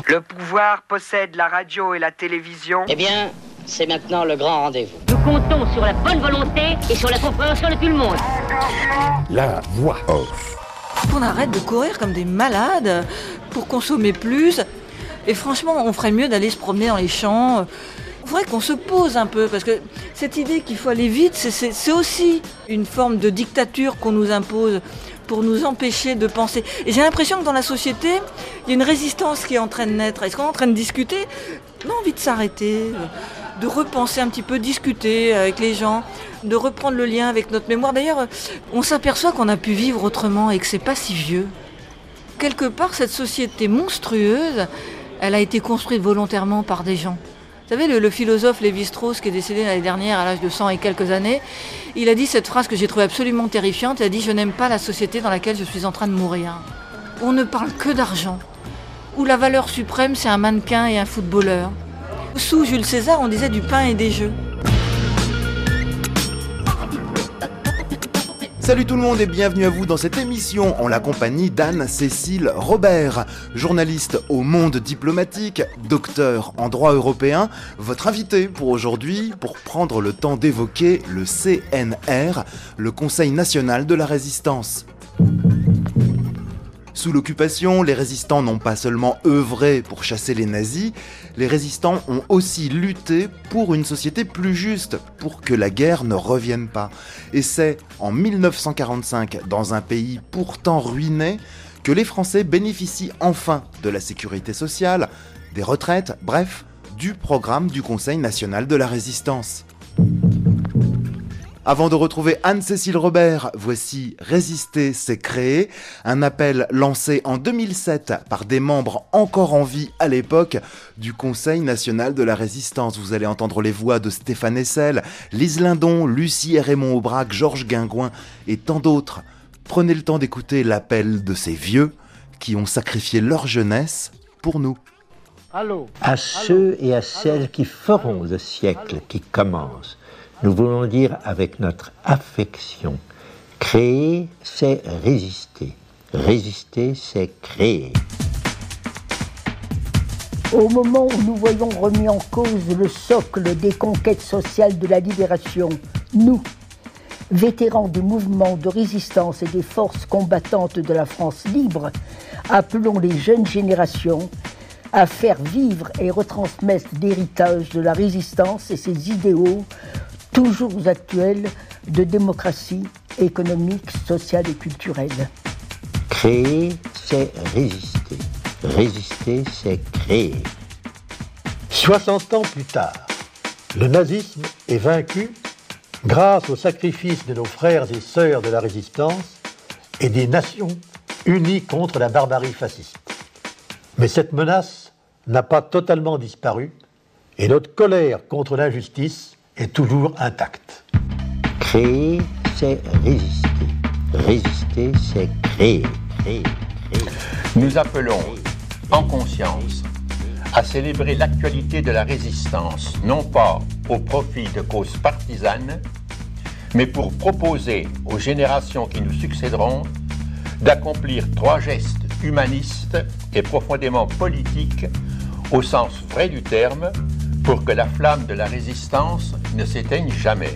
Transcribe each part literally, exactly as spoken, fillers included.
Le pouvoir possède la radio et la télévision. Eh bien, c'est maintenant le grand rendez-vous. Nous comptons sur la bonne volonté et sur la compréhension de tout le monde. La voix off. On arrête de courir comme des malades pour consommer plus. Et franchement, on ferait mieux d'aller se promener dans les champs. Il faudrait qu'on se pose un peu, parce que cette idée qu'il faut aller vite, c'est, c'est, c'est aussi une forme de dictature qu'on nous impose pour nous empêcher de penser. Et j'ai l'impression que dans la société, il y a une résistance qui est en train de naître. Est-ce qu'on est en train de discuter ? On a envie de s'arrêter, de repenser un petit peu, discuter avec les gens, de reprendre le lien avec notre mémoire. D'ailleurs, on s'aperçoit qu'on a pu vivre autrement et que c'est pas si vieux. Quelque part, cette société monstrueuse, elle a été construite volontairement par des gens. Vous savez, le, le philosophe Lévi-Strauss, qui est décédé l'année dernière à l'âge de cent et quelques années, il a dit cette phrase que j'ai trouvée absolument terrifiante. Il a dit « Je n'aime pas la société dans laquelle je suis en train de mourir ». On ne parle que d'argent, où la valeur suprême, c'est un mannequin et un footballeur. Sous Jules César, on disait du pain et des jeux. Salut tout le monde et bienvenue à vous dans cette émission en la compagnie d'Anne-Cécile Robert, journaliste au Monde diplomatique, docteur en droit européen, votre invité pour aujourd'hui pour prendre le temps d'évoquer le C N R, le Conseil national de la résistance. Sous l'occupation, les résistants n'ont pas seulement œuvré pour chasser les nazis, les résistants ont aussi lutté pour une société plus juste, pour que la guerre ne revienne pas. Et c'est en dix-neuf cent quarante-cinq, dans un pays pourtant ruiné, que les Français bénéficient enfin de la sécurité sociale, des retraites, bref, du programme du Conseil national de la résistance. Avant de retrouver Anne-Cécile Robert, voici Résister, c'est créer, un appel lancé en deux mille sept par des membres encore en vie à l'époque du Conseil national de la résistance. Vous allez entendre les voix de Stéphane Hessel, Lise Lindon, Lucie et Raymond Aubrac, Georges Guingouin et tant d'autres. Prenez le temps d'écouter l'appel de ces vieux qui ont sacrifié leur jeunesse pour nous. Allô, à ceux et à celles qui feront le siècle qui commence, nous voulons dire avec notre affection, créer, c'est résister. Résister, c'est créer. Au moment où nous voyons remis en cause le socle des conquêtes sociales de la libération, nous, vétérans du mouvement de résistance et des forces combattantes de la France libre, appelons les jeunes générations à faire vivre et retransmettre l'héritage de la résistance et ses idéaux toujours actuels de démocratie économique, sociale et culturelle. Créer, c'est résister. Résister, c'est créer. soixante ans plus tard, le nazisme est vaincu grâce au sacrifice de nos frères et sœurs de la résistance et des nations unies contre la barbarie fasciste. Mais cette menace n'a pas totalement disparu et notre colère contre l'injustice est toujours intacte. Créer, c'est résister. Résister, c'est créer. Créer, créer. Nous appelons, en conscience, à célébrer l'actualité de la résistance, non pas au profit de causes partisanes, mais pour proposer aux générations qui nous succéderont d'accomplir trois gestes humanistes et profondément politiques au sens vrai du terme, pour que la flamme de la résistance ne s'éteigne jamais.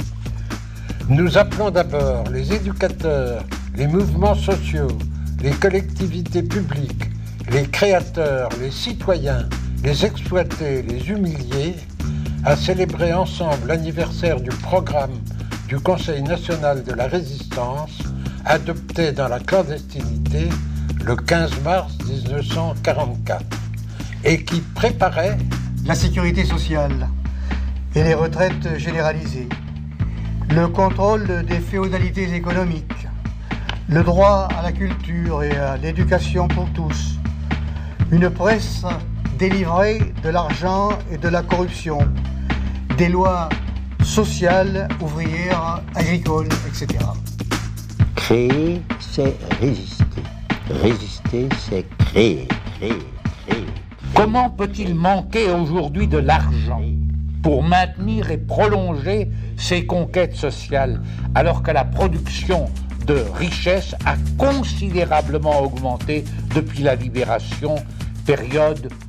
Nous appelons d'abord les éducateurs, les mouvements sociaux, les collectivités publiques, les créateurs, les citoyens, les exploités, les humiliés, à célébrer ensemble l'anniversaire du programme du Conseil national de la résistance, adopté dans la clandestinité le quinze mars dix-neuf cent quarante-quatre, et qui préparait la sécurité sociale et les retraites généralisées, le contrôle des féodalités économiques, le droit à la culture et à l'éducation pour tous, une presse délivrée de l'argent et de la corruption, des lois sociales, ouvrières, agricoles, et cetera. Créer, c'est résister. Résister, c'est créer. Créer, créer. Comment peut-il manquer aujourd'hui de l'argent pour maintenir et prolonger ces conquêtes sociales alors que la production de richesses a considérablement augmenté depuis la libération, période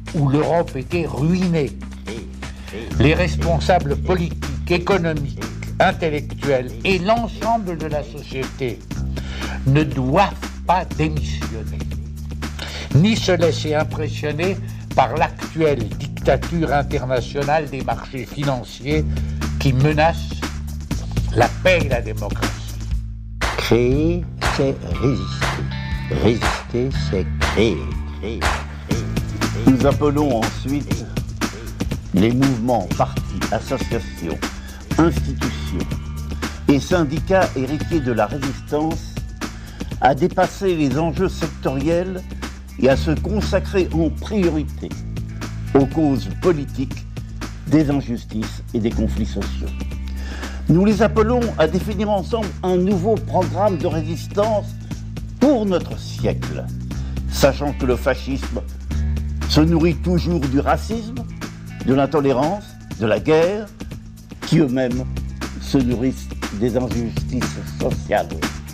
où l'Europe était ruinée. Les responsables politiques, économiques, intellectuels et l'ensemble de la société ne doivent pas démissionner, ni se laisser impressionner par l'actuelle dictature internationale des marchés financiers qui menace la paix et la démocratie. Créer, c'est résister. Résister, c'est créer. créer, créer. Nous appelons ensuite les mouvements, partis, associations, institutions et syndicats héritiers de la résistance à dépasser les enjeux sectoriels et à se consacrer en priorité aux causes politiques des injustices et des conflits sociaux. Nous les appelons à définir ensemble un nouveau programme de résistance pour notre siècle, sachant que le fascisme se nourrit toujours du racisme, de l'intolérance, de la guerre, qui eux-mêmes se nourrissent des injustices sociales.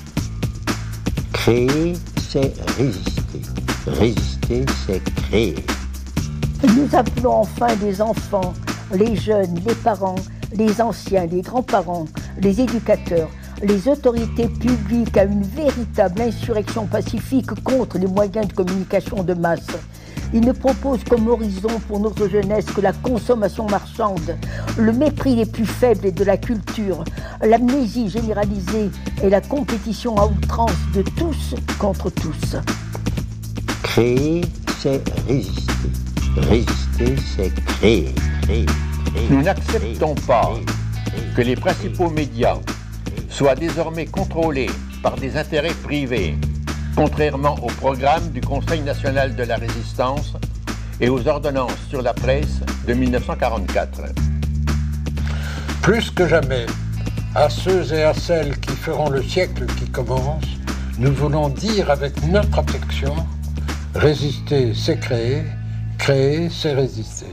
Créer, c'est résister. Résister, c'est créer. Nous appelons enfin les enfants, les jeunes, les parents, les anciens, les grands-parents, les éducateurs, les autorités publiques à une véritable insurrection pacifique contre les moyens de communication de masse. Ils ne proposent comme horizon pour notre jeunesse que la consommation marchande, le mépris des plus faibles et de la culture, l'amnésie généralisée et la compétition à outrance de tous contre tous. Créer, c'est résister. Résister, c'est créer. créer, créer Nous n'acceptons pas que les principaux médias soient désormais contrôlés par des intérêts privés, contrairement au programme du Conseil national de la résistance et aux ordonnances sur la presse de mille neuf cent quarante-quatre. Plus que jamais, à ceux et à celles qui feront le siècle qui commence, nous voulons dire avec notre affection, résister, c'est créer, créer, c'est résister.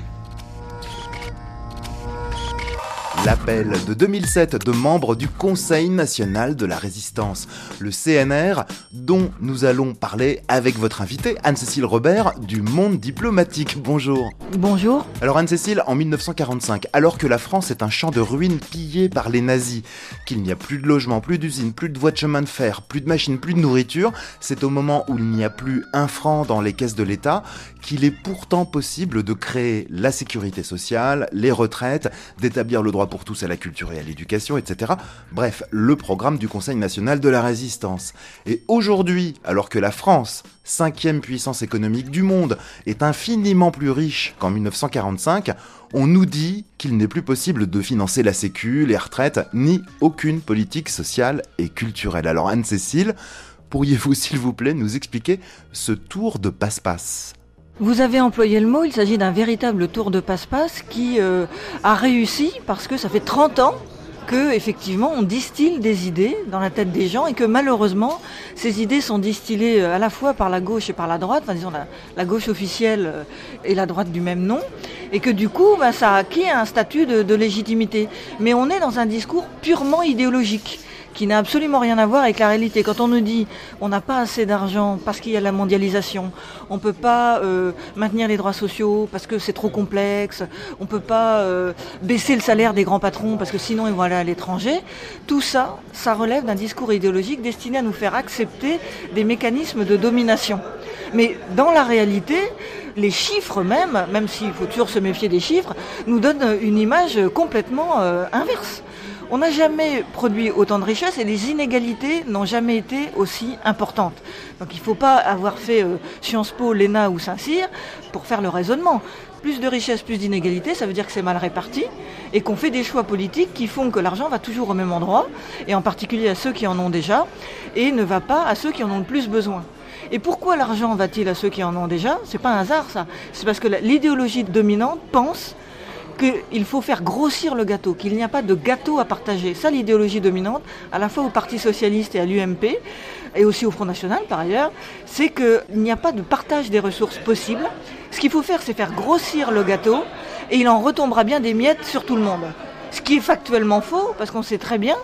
L'appel de deux mille sept de membres du Conseil national de la résistance, le C N R, dont nous allons parler avec votre invitée, Anne-Cécile Robert, du Monde diplomatique. Bonjour. Bonjour. Alors Anne-Cécile, en mille neuf cent quarante-cinq, alors que la France est un champ de ruines pillé par les nazis, qu'il n'y a plus de logements, plus d'usines, plus de voies de chemin de fer, plus de machines, plus de nourriture, c'est au moment où il n'y a plus un franc dans les caisses de l'État qu'il est pourtant possible de créer la sécurité sociale, les retraites, d'établir le droit pour tous à la culture et à l'éducation, et cetera. Bref, le programme du Conseil national de la résistance. Et aujourd'hui, alors que la France, cinquième puissance économique du monde, est infiniment plus riche qu'en mille neuf cent quarante-cinq, on nous dit qu'il n'est plus possible de financer la sécu, les retraites, ni aucune politique sociale et culturelle. Alors Anne-Cécile, pourriez-vous s'il vous plaît nous expliquer ce tour de passe-passe ? Vous avez employé le mot, il s'agit d'un véritable tour de passe-passe qui euh, a réussi parce que ça fait trente ans que, effectivement, on distille des idées dans la tête des gens et que malheureusement, ces idées sont distillées à la fois par la gauche et par la droite, enfin disons la, la gauche officielle et la droite du même nom, et que du coup, bah, ça a acquis un statut de, de légitimité. Mais on est dans un discours purement idéologique, qui n'a absolument rien à voir avec la réalité. Quand on nous dit on n'a pas assez d'argent parce qu'il y a la mondialisation, on ne peut pas euh, maintenir les droits sociaux parce que c'est trop complexe, on ne peut pas euh, baisser le salaire des grands patrons parce que sinon ils vont aller à l'étranger, tout ça, ça relève d'un discours idéologique destiné à nous faire accepter des mécanismes de domination. Mais dans la réalité, les chiffres même, même s'il faut toujours se méfier des chiffres, nous donnent une image complètement euh, inverse. On n'a jamais produit autant de richesses et les inégalités n'ont jamais été aussi importantes. Donc il ne faut pas avoir fait euh, Sciences Po, l'E N A ou Saint-Cyr pour faire le raisonnement. Plus de richesses, plus d'inégalités, ça veut dire que c'est mal réparti et qu'on fait des choix politiques qui font que l'argent va toujours au même endroit, et en particulier à ceux qui en ont déjà, et ne va pas à ceux qui en ont le plus besoin. Et pourquoi l'argent va-t-il à ceux qui en ont déjà ? C'est pas un hasard ça. C'est parce que l'idéologie dominante pense qu'il faut faire grossir le gâteau, qu'il n'y a pas de gâteau à partager. Ça, l'idéologie dominante, à la fois au Parti Socialiste et à l'U M P, et aussi au Front National par ailleurs, c'est qu'il n'y a pas de partage des ressources possible. Ce qu'il faut faire, c'est faire grossir le gâteau, et il en retombera bien des miettes sur tout le monde. Ce qui est factuellement faux, parce qu'on sait très bien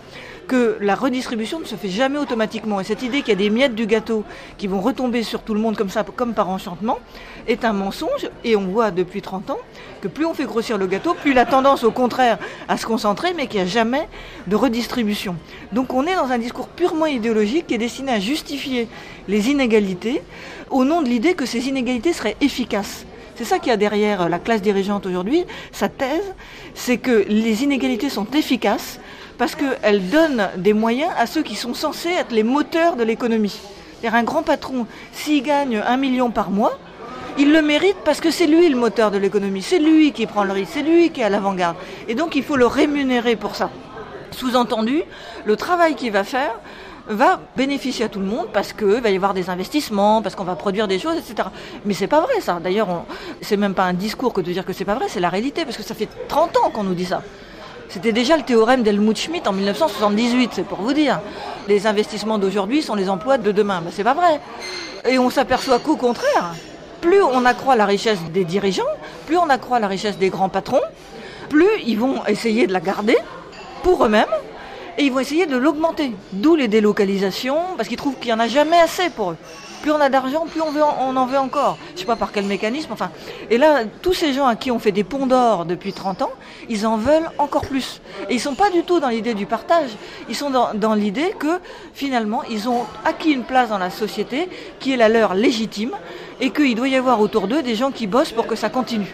que la redistribution ne se fait jamais automatiquement. Et cette idée qu'il y a des miettes du gâteau qui vont retomber sur tout le monde comme ça, comme par enchantement, est un mensonge. Et on voit depuis trente ans que plus on fait grossir le gâteau, plus il a tendance au contraire à se concentrer, mais qu'il n'y a jamais de redistribution. Donc on est dans un discours purement idéologique qui est destiné à justifier les inégalités au nom de l'idée que ces inégalités seraient efficaces. C'est ça qu'il y a derrière la classe dirigeante aujourd'hui. Sa thèse, c'est que les inégalités sont efficaces parce qu'elles donnent des moyens à ceux qui sont censés être les moteurs de l'économie. C'est-à-dire un grand patron, s'il gagne un million par mois, il le mérite parce que c'est lui le moteur de l'économie, c'est lui qui prend le risque, c'est lui qui est à l'avant-garde. Et donc il faut le rémunérer pour ça. Sous-entendu, le travail qu'il va faire va bénéficier à tout le monde parce qu'il va y avoir des investissements, parce qu'on va produire des choses, et cetera. Mais c'est pas vrai ça. D'ailleurs, on... c'est même pas un discours que de dire que c'est pas vrai, c'est la réalité, parce que ça fait trente ans qu'on nous dit ça. C'était déjà le théorème d'Helmut Schmidt en mille neuf cent soixante-dix-huit, c'est pour vous dire. Les investissements d'aujourd'hui sont les emplois de demain. Ben, c'est pas vrai. Et on s'aperçoit qu'au contraire, plus on accroît la richesse des dirigeants, plus on accroît la richesse des grands patrons, plus ils vont essayer de la garder pour eux-mêmes, et ils vont essayer de l'augmenter. D'où les délocalisations, parce qu'ils trouvent qu'il n'y en a jamais assez pour eux. Plus on a d'argent, plus on, veut en, on en veut encore. Je ne sais pas par quel mécanisme, enfin. Et là, tous ces gens à qui on fait des ponts d'or depuis trente ans, ils en veulent encore plus. Et ils ne sont pas du tout dans l'idée du partage. Ils sont dans, dans l'idée que, finalement, ils ont acquis une place dans la société qui est la leur légitime, et qu'il doit y avoir autour d'eux des gens qui bossent pour que ça continue.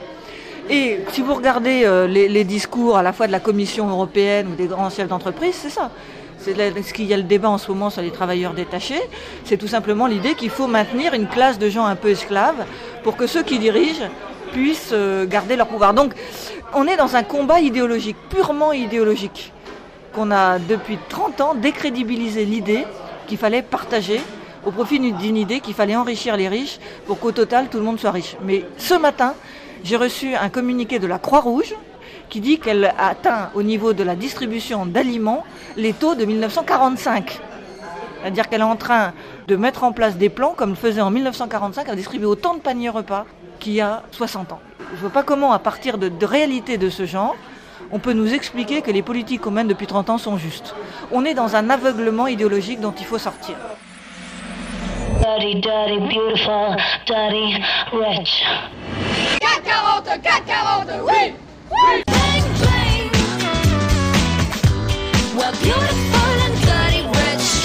Et si vous regardez euh, les, les discours à la fois de la Commission européenne ou des grands chefs d'entreprise, c'est ça. C'est ce qu'il y a le débat en ce moment sur les travailleurs détachés. C'est tout simplement l'idée qu'il faut maintenir une classe de gens un peu esclaves pour que ceux qui dirigent puissent euh, garder leur pouvoir. Donc on est dans un combat idéologique, purement idéologique, qu'on a depuis trente ans décrédibilisé l'idée qu'il fallait partager au profit d'une idée qu'il fallait enrichir les riches pour qu'au total tout le monde soit riche. Mais ce matin, j'ai reçu un communiqué de la Croix-Rouge qui dit qu'elle a atteint au niveau de la distribution d'aliments les taux de mille neuf cent quarante-cinq. C'est-à-dire qu'elle est en train de mettre en place des plans comme le faisait en mille neuf cent quarante-cinq, à distribuer autant de paniers repas qu'il y a soixante ans. Je ne vois pas comment, à partir de, de réalités de ce genre, on peut nous expliquer que les politiques qu'on mène depuis trente ans sont justes. On est dans un aveuglement idéologique dont il faut sortir. Dirty, dirty, beautiful, dirty, rich. quatre quarante, quatre quarante, oui, oui. Bang, bang. We're beautiful and dirty, rich.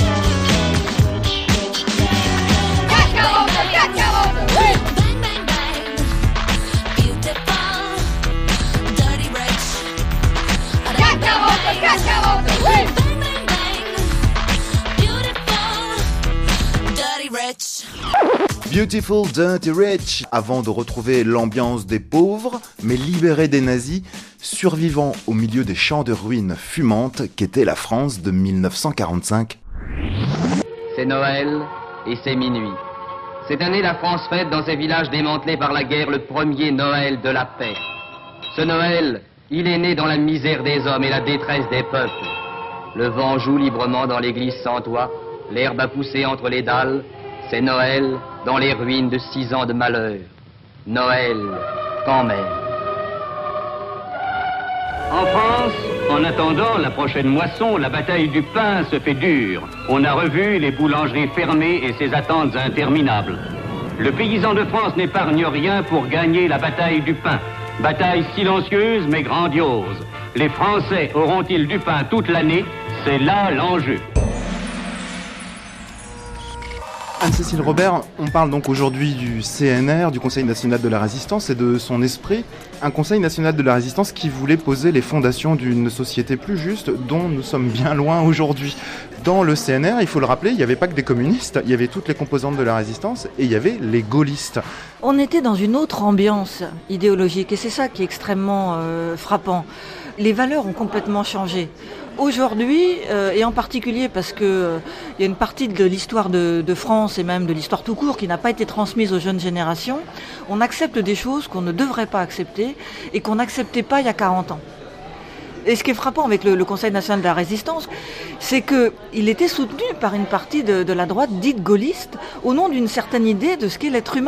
quatre quarante, quatre quarante, oui. Bang, bang, bang. Beautiful, dirty, rich. quatre quarante, quatre quarante, oui. Bang, bang, bang. Beautiful, dirty, rich. Beautiful, Dirty, Rich, avant de retrouver l'ambiance des pauvres, mais libérés des nazis, survivant au milieu des champs de ruines fumantes qu'était la France de mille neuf cent quarante-cinq. C'est Noël et c'est minuit. Cette année, la France fête dans ses villages démantelés par la guerre le premier Noël de la paix. Ce Noël, il est né dans la misère des hommes et la détresse des peuples. Le vent joue librement dans l'église sans toit, l'herbe a poussé entre les dalles. C'est Noël dans les ruines de six ans de malheur. Noël, quand même. En France, en attendant la prochaine moisson, la bataille du pain se fait dure. On a revu les boulangeries fermées et ses attentes interminables. Le paysan de France n'épargne rien pour gagner la bataille du pain. Bataille silencieuse mais grandiose. Les Français auront-ils du pain toute l'année? C'est là l'enjeu. Anne-Cécile Robert, on parle donc aujourd'hui du C N R, du Conseil national de la résistance, et de son esprit. Un Conseil national de la résistance qui voulait poser les fondations d'une société plus juste, dont nous sommes bien loin aujourd'hui. Dans le C N R, il faut le rappeler, il n'y avait pas que des communistes, il y avait toutes les composantes de la résistance, et il y avait les gaullistes. On était dans une autre ambiance idéologique, et c'est ça qui est extrêmement euh, frappant. Les valeurs ont complètement changé. Aujourd'hui, euh, et en particulier parce que euh, y a une partie de l'histoire de, de France et même de l'histoire tout court qui n'a pas été transmise aux jeunes générations, on accepte des choses qu'on ne devrait pas accepter et qu'on n'acceptait pas il y a quarante ans. Et ce qui est frappant avec le, le Conseil national de la résistance, c'est qu'il était soutenu par une partie de, de la droite dite gaulliste au nom d'une certaine idée de ce qu'est l'être humain.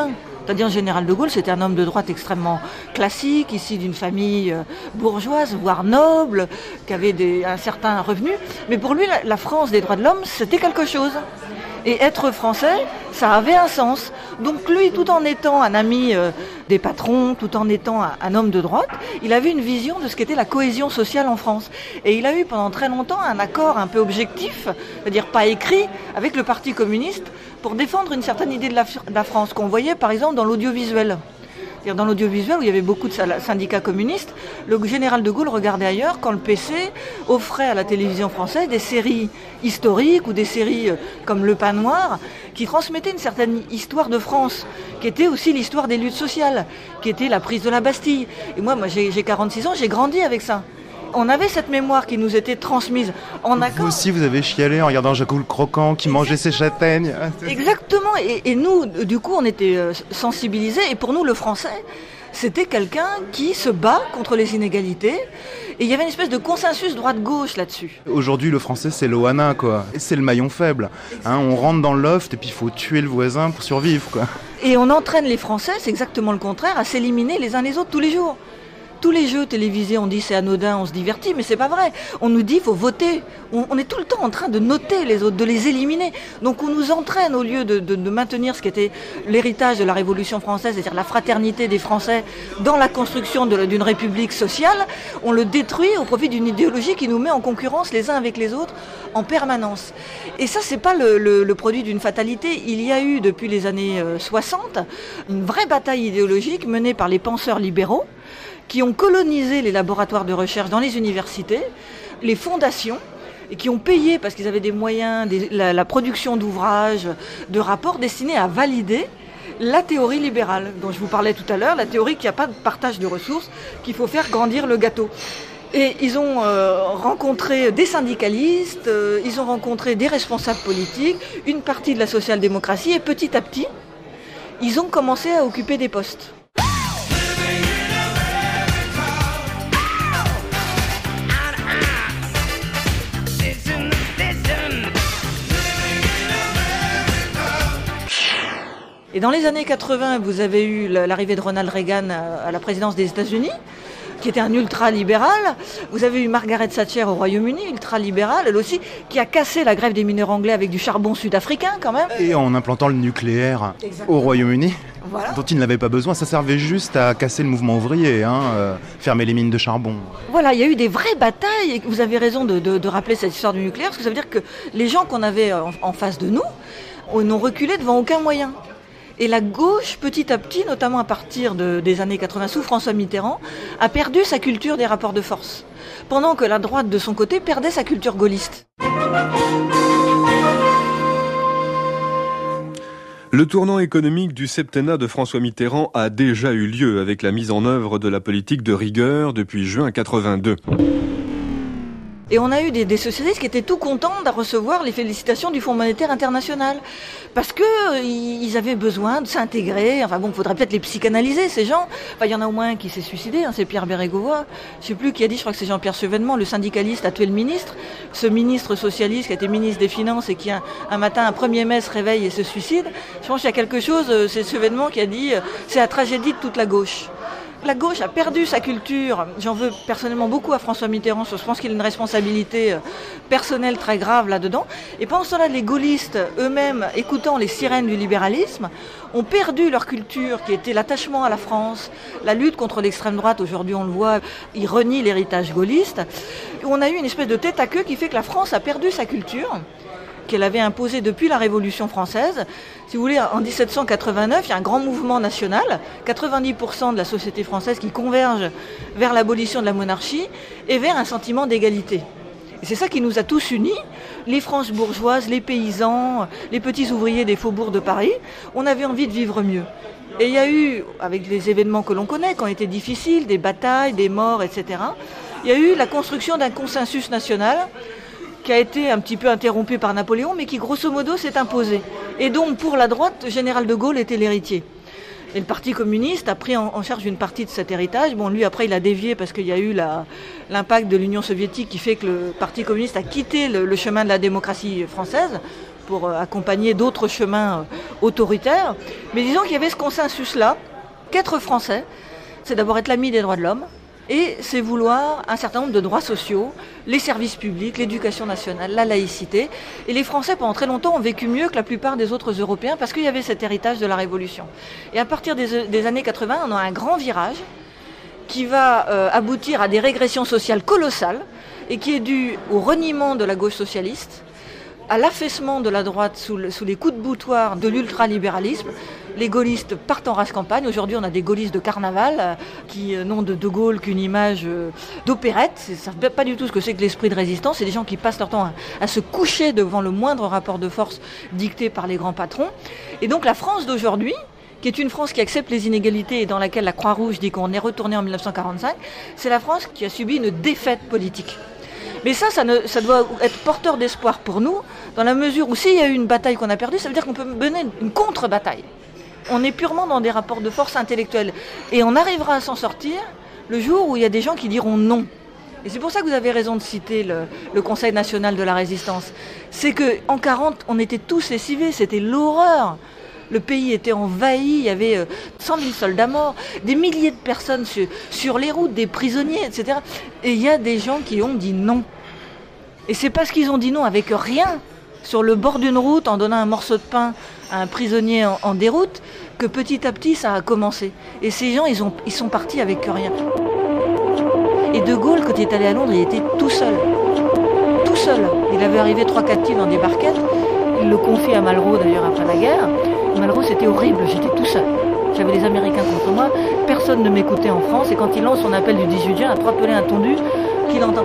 C'est-à-dire, général de Gaulle, c'était un homme de droite extrêmement classique, issu d'une famille bourgeoise, voire noble, qui avait des, un certain revenu. Mais pour lui, la, la France des droits de l'homme, c'était quelque chose. Et être français, ça avait un sens. Donc lui, tout en étant un ami euh, des patrons, tout en étant un, un homme de droite, il avait une vision de ce qu'était la cohésion sociale en France. Et il a eu pendant très longtemps un accord un peu objectif, c'est-à-dire pas écrit, avec le Parti communiste, pour défendre une certaine idée de la, de la France, qu'on voyait par exemple dans l'audiovisuel. C'est-à-dire dans l'audiovisuel, où il y avait beaucoup de syndicats communistes, le général de Gaulle regardait ailleurs quand le P C offrait à la télévision française des séries historiques ou des séries comme Le Pain Noir, qui transmettaient une certaine histoire de France, qui était aussi l'histoire des luttes sociales, qui était la prise de la Bastille. Et moi, moi j'ai, j'ai quarante-six ans, j'ai grandi avec ça. On avait cette mémoire qui nous était transmise en accord. Vous aussi, vous avez chialé en regardant Jacques le Croquant qui mangeait ses châtaignes. Exactement. Et, et nous, du coup, on était sensibilisés. Et pour nous, le français, c'était quelqu'un qui se bat contre les inégalités. Et il y avait une espèce de consensus droite-gauche là-dessus. Aujourd'hui, le français, c'est l'Oana, quoi. Et c'est le maillon faible. Hein, on rentre dans le loft et puis il faut tuer le voisin pour survivre, quoi. Et on entraîne les Français, c'est exactement le contraire, à s'éliminer les uns les autres tous les jours. Tous les jeux télévisés, on dit c'est anodin, on se divertit, mais c'est pas vrai. On nous dit il faut voter. On, on est tout le temps en train de noter les autres, de les éliminer. Donc on nous entraîne au lieu de, de, de maintenir ce qui était l'héritage de la Révolution française, c'est-à-dire la fraternité des Français dans la construction de, d'une république sociale. On le détruit au profit d'une idéologie qui nous met en concurrence les uns avec les autres en permanence. Et ça, c'est pas le, le, le produit d'une fatalité. Il y a eu depuis les années soixante une vraie bataille idéologique menée par les penseurs libéraux, qui ont colonisé les laboratoires de recherche dans les universités, les fondations, et qui ont payé, parce qu'ils avaient des moyens, des, la, la production d'ouvrages, de rapports destinés à valider la théorie libérale, dont je vous parlais tout à l'heure, la théorie qu'il n'y a pas de partage de ressources, qu'il faut faire grandir le gâteau. Et ils ont euh, rencontré des syndicalistes, euh, ils ont rencontré des responsables politiques, une partie de la social-démocratie, et petit à petit, ils ont commencé à occuper des postes. Et dans les années quatre-vingts, vous avez eu l'arrivée de Ronald Reagan à la présidence des États-Unis, qui était un ultra-libéral. Vous avez eu Margaret Thatcher au Royaume-Uni, ultra-libérale, elle aussi, qui a cassé la grève des mineurs anglais avec du charbon sud-africain quand même. Et en implantant le nucléaire Exactement. Au Royaume-Uni, voilà. Dont il n'avait pas besoin. Ça servait juste à casser le mouvement ouvrier, hein, euh, fermer les mines de charbon. Voilà, il y a eu des vraies batailles, et vous avez raison de, de, de rappeler cette histoire du nucléaire, parce que ça veut dire que les gens qu'on avait en, en face de nous n'ont reculé devant aucun moyen. Et la gauche, petit à petit, notamment à partir de, des années quatre-vingts, sous François Mitterrand, a perdu sa culture des rapports de force, pendant que la droite, de son côté, perdait sa culture gaulliste. Le tournant économique du septennat de François Mitterrand a déjà eu lieu avec la mise en œuvre de la politique de rigueur depuis juin quatre-vingt-deux. Et on a eu des, des socialistes qui étaient tout contents de recevoir les félicitations du Fonds monétaire international. Parce que euh, ils avaient besoin de s'intégrer. Enfin bon, il faudrait peut-être les psychanalyser, ces gens. Enfin, il y en a au moins un qui s'est suicidé, hein, c'est Pierre Bérégovoy. Je sais plus qui a dit, je crois que c'est Jean-Pierre Chevènement, le syndicaliste a tué le ministre. Ce ministre socialiste qui a été ministre des Finances et qui un, un matin, un premier mai, se réveille et se suicide. Je pense qu'il y a quelque chose, euh, c'est Chevènement qui a dit, euh, c'est la tragédie de toute la gauche. La gauche a perdu sa culture. J'en veux personnellement beaucoup à François Mitterrand. Je pense qu'il a une responsabilité personnelle très grave là-dedans. Et pendant ce temps-là, les gaullistes, eux-mêmes, écoutant les sirènes du libéralisme, ont perdu leur culture qui était l'attachement à la France, la lutte contre l'extrême droite. Aujourd'hui, on le voit, ils renient l'héritage gaulliste. Et on a eu une espèce de tête à queue qui fait que la France a perdu sa culture, qu'elle avait imposée depuis la Révolution française. Si vous voulez, en dix-sept cent quatre-vingt-neuf, il y a un grand mouvement national, quatre-vingt-dix pour cent de la société française qui converge vers l'abolition de la monarchie et vers un sentiment d'égalité. Et c'est ça qui nous a tous unis, les Frances bourgeoises, les paysans, les petits ouvriers des faubourgs de Paris. On avait envie de vivre mieux. Et il y a eu, avec les événements que l'on connaît, qui ont été difficiles, des batailles, des morts, et cetera, il y a eu la construction d'un consensus national qui a été un petit peu interrompu par Napoléon, mais qui grosso modo s'est imposé. Et donc pour la droite, le général de Gaulle était l'héritier. Et le Parti communiste a pris en, en charge une partie de cet héritage. Bon, lui après il a dévié parce qu'il y a eu la, l'impact de l'Union soviétique qui fait que le Parti communiste a quitté le, le chemin de la démocratie française, pour accompagner d'autres chemins autoritaires. Mais disons qu'il y avait ce consensus-là, qu'être français, c'est d'abord être l'ami des droits de l'homme, et c'est vouloir un certain nombre de droits sociaux, les services publics, l'éducation nationale, la laïcité. Et les Français, pendant très longtemps, ont vécu mieux que la plupart des autres Européens parce qu'il y avait cet héritage de la Révolution. Et à partir des, des années quatre-vingts, on a un grand virage qui va euh, aboutir à des régressions sociales colossales et qui est dû au reniement de la gauche socialiste, à l'affaissement de la droite sous, le, sous les coups de boutoir de l'ultralibéralisme. Les gaullistes partent en race campagne. Aujourd'hui, on a des gaullistes de carnaval euh, qui euh, n'ont de De Gaulle qu'une image euh, d'opérette. Ils ne savent pas du tout ce que c'est que l'esprit de résistance. C'est des gens qui passent leur temps à, à se coucher devant le moindre rapport de force dicté par les grands patrons. Et donc la France d'aujourd'hui, qui est une France qui accepte les inégalités et dans laquelle la Croix-Rouge dit qu'on est retourné en dix-neuf cent quarante-cinq, c'est la France qui a subi une défaite politique. Mais ça, ça, ne, ça doit être porteur d'espoir pour nous, dans la mesure où s'il y a eu une bataille qu'on a perdue, ça veut dire qu'on peut mener une contre-bataille. On est purement dans des rapports de force intellectuels. Et on arrivera à s'en sortir le jour où il y a des gens qui diront non. Et c'est pour ça que vous avez raison de citer le, le Conseil national de la résistance. C'est qu'en quarante, on était tous lessivés, c'était l'horreur. Le pays était envahi, il y avait cent mille soldats morts, des milliers de personnes sur, sur les routes, des prisonniers, et cetera. Et il y a des gens qui ont dit non. Et c'est parce qu'ils ont dit non avec rien, sur le bord d'une route, en donnant un morceau de pain à un prisonnier en, en déroute, que petit à petit ça a commencé. Et ces gens, ils, ont, ils sont partis avec rien. Et De Gaulle, quand il est allé à Londres, il était tout seul. Tout seul. Il avait arrivé trois quatre tirs dans des barquettes. Il le confie à Malraux d'ailleurs après la guerre. Malraux, c'était horrible, j'étais tout seul. J'avais les Américains contre moi, personne ne m'écoutait en France, et quand il lance son appel du dix-huit juin, à trois pelés un tondu, qu'il entend.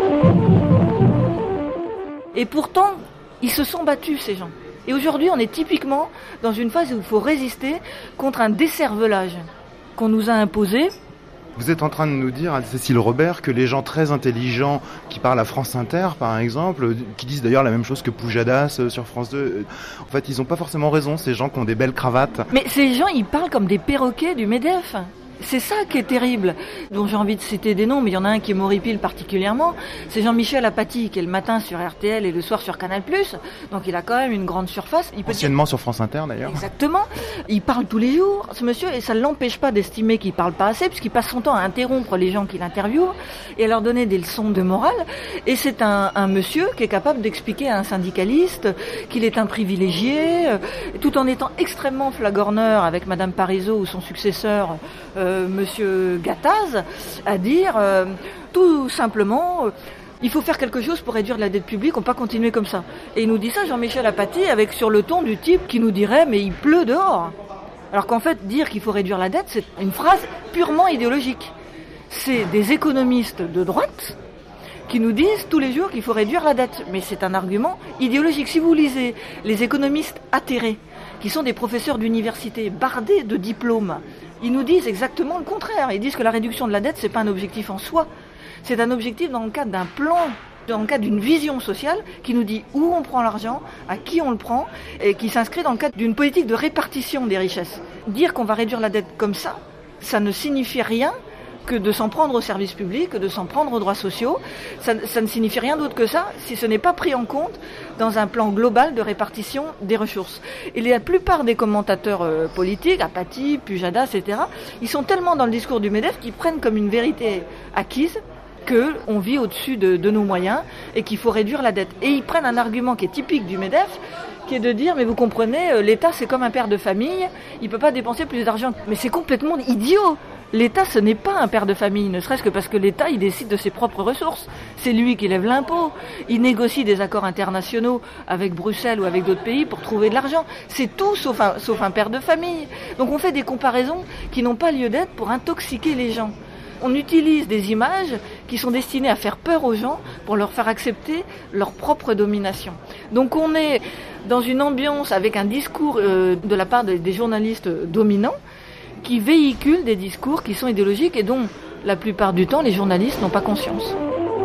Et pourtant, ils se sont battus, ces gens. Et aujourd'hui, on est typiquement dans une phase où il faut résister contre un décervelage qu'on nous a imposé. Vous êtes en train de nous dire, Anne-Cécile Robert, que les gens très intelligents qui parlent à France Inter, par exemple, qui disent d'ailleurs la même chose que Poujadas sur France deux, en fait, ils n'ont pas forcément raison, ces gens qui ont des belles cravates. Mais ces gens, ils parlent comme des perroquets du MEDEF. C'est ça qui est terrible. Donc j'ai envie de citer des noms, mais il y en a un qui m'horripile particulièrement. C'est Jean-Michel Apathy, qui est le matin sur R T L et le soir sur Canal plus. Donc il a quand même une grande surface. Il peut Anciennement dire... sur France Inter d'ailleurs. Exactement. Il parle tous les jours, ce monsieur, et ça ne l'empêche pas d'estimer qu'il parle pas assez, puisqu'il passe son temps à interrompre les gens qu'il interviewe et à leur donner des leçons de morale. Et c'est un, un monsieur qui est capable d'expliquer à un syndicaliste qu'il est un privilégié, euh, tout en étant extrêmement flagorneur avec Madame Parizeau ou son successeur, euh, Monsieur Gattaz, à dire euh, tout simplement euh, il faut faire quelque chose pour réduire la dette publique, on ne peut pas continuer comme ça. Et il nous dit ça, Jean-Michel Apathy, avec sur le ton du type qui nous dirait mais il pleut dehors. Alors qu'en fait, dire qu'il faut réduire la dette, c'est une phrase purement idéologique. C'est des économistes de droite qui nous disent tous les jours qu'il faut réduire la dette. Mais c'est un argument idéologique. Si vous lisez les économistes atterrés, qui sont des professeurs d'université bardés de diplômes, ils nous disent exactement le contraire. Ils disent que la réduction de la dette, c'est pas un objectif en soi. C'est un objectif dans le cadre d'un plan, dans le cadre d'une vision sociale qui nous dit où on prend l'argent, à qui on le prend, et qui s'inscrit dans le cadre d'une politique de répartition des richesses. Dire qu'on va réduire la dette comme ça, ça ne signifie rien que de s'en prendre aux services publics, que de s'en prendre aux droits sociaux. Ça, ça ne signifie rien d'autre que ça si ce n'est pas pris en compte dans un plan global de répartition des ressources. Et la plupart des commentateurs euh, politiques, Apathy, Pujadas, et cetera, ils sont tellement dans le discours du MEDEF qu'ils prennent comme une vérité acquise qu'on vit au-dessus de, de nos moyens et qu'il faut réduire la dette. Et ils prennent un argument qui est typique du MEDEF, qui est de dire, mais vous comprenez, l'État c'est comme un père de famille, il ne peut pas dépenser plus d'argent. Mais c'est complètement idiot. L'État, ce n'est pas un père de famille, ne serait-ce que parce que l'État, il décide de ses propres ressources. C'est lui qui lève l'impôt. Il négocie des accords internationaux avec Bruxelles ou avec d'autres pays pour trouver de l'argent. C'est tout sauf un, sauf un père de famille. Donc on fait des comparaisons qui n'ont pas lieu d'être pour intoxiquer les gens. On utilise des images qui sont destinées à faire peur aux gens pour leur faire accepter leur propre domination. Donc on est dans une ambiance avec un discours euh, de la part des journalistes dominants qui véhiculent des discours qui sont idéologiques et dont la plupart du temps les journalistes n'ont pas conscience.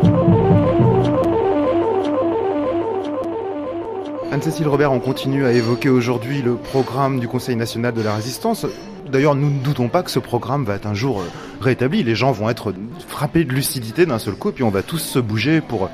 Anne-Cécile Robert, on continue à évoquer aujourd'hui le programme du Conseil national de la résistance. D'ailleurs, nous ne doutons pas que ce programme va être un jour rétabli. Les gens vont être frappés de lucidité d'un seul coup, puis on va tous se bouger pour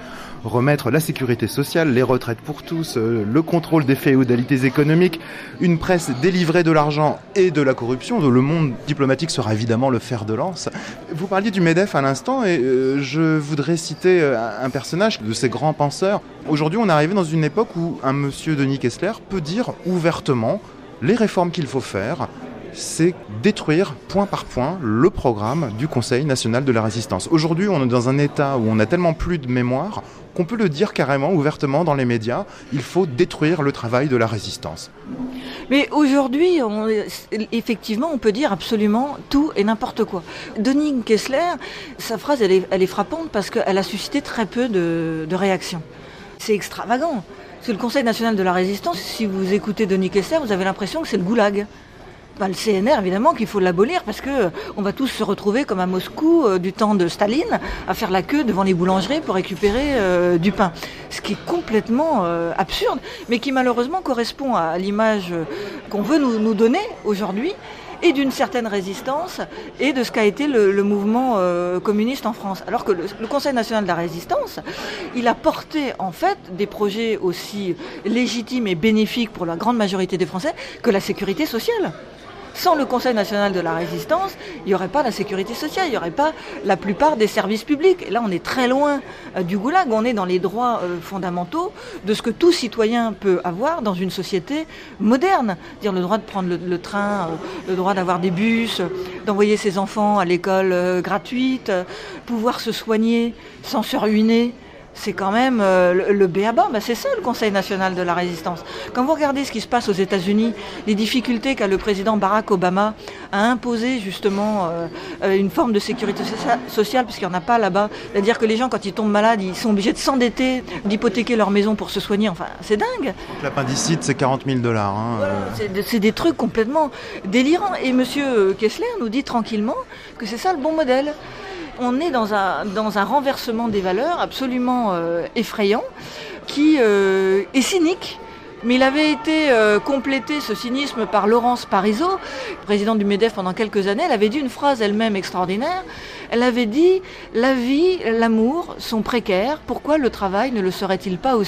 remettre la sécurité sociale, les retraites pour tous, euh, le contrôle des féodalités économiques, une presse délivrée de l'argent et de la corruption. Le monde diplomatique sera évidemment le fer de lance. Vous parliez du MEDEF à l'instant et euh, je voudrais citer euh, un personnage de ces grands penseurs. Aujourd'hui, on est arrivé dans une époque où un monsieur Denis Kessler peut dire ouvertement les réformes qu'il faut faire, c'est détruire point par point le programme du Conseil national de la résistance. Aujourd'hui, on est dans un état où on a tellement plus de mémoire qu'on peut le dire carrément, ouvertement dans les médias, il faut détruire le travail de la résistance. Mais aujourd'hui, on, effectivement, on peut dire absolument tout et n'importe quoi. Denis Kessler, sa phrase, elle est, elle est frappante parce qu'elle a suscité très peu de, de réactions. C'est extravagant. Parce que le Conseil national de la résistance, si vous écoutez Denis Kessler, vous avez l'impression que c'est le goulag. Bah, le C N R, évidemment, qu'il faut l'abolir parce que euh, on va tous se retrouver comme à Moscou euh, du temps de Staline à faire la queue devant les boulangeries pour récupérer euh, du pain. Ce qui est complètement euh, absurde, mais qui malheureusement correspond à l'image euh, qu'on veut nous, nous donner aujourd'hui et d'une certaine résistance et de ce qu'a été le, le mouvement euh, communiste en France. Alors que le, le Conseil national de la résistance, il a porté en fait des projets aussi légitimes et bénéfiques pour la grande majorité des Français que la sécurité sociale. Sans le Conseil national de la résistance, il n'y aurait pas la sécurité sociale, il n'y aurait pas la plupart des services publics. Et là, on est très loin euh, du goulag, on est dans les droits euh, fondamentaux de ce que tout citoyen peut avoir dans une société moderne. Dire le droit de prendre le, le train, euh, le droit d'avoir des bus, euh, d'envoyer ses enfants à l'école euh, gratuite, euh, pouvoir se soigner sans se ruiner. C'est quand même euh, le, le b.a-ba, bah, c'est ça le Conseil national de la résistance. Quand vous regardez ce qui se passe aux États-Unis, les difficultés qu'a le président Barack Obama à imposer justement euh, une forme de sécurité sociale, parce qu'il n'y en a pas là-bas. C'est-à-dire que les gens, quand ils tombent malades, ils sont obligés de s'endetter, d'hypothéquer leur maison pour se soigner. Enfin, c'est dingue. Donc l'appendicite, c'est quarante mille dollars. Hein, voilà, euh... c'est, c'est des trucs complètement délirants. Et monsieur Kessler nous dit tranquillement que c'est ça le bon modèle. On est dans un, dans un renversement des valeurs absolument euh, effrayant, qui euh, est cynique. Mais il avait été euh, complété, ce cynisme, par Laurence Parisot, présidente du MEDEF pendant quelques années. Elle avait dit une phrase elle-même extraordinaire. Elle avait dit « La vie, l'amour sont précaires. Pourquoi le travail ne le serait-il pas aussi ?»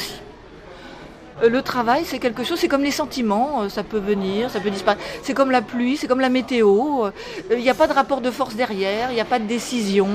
Le travail, c'est quelque chose, c'est comme les sentiments, ça peut venir, ça peut disparaître. C'est comme la pluie, c'est comme la météo. Il n'y a pas de rapport de force derrière, il n'y a pas de décision.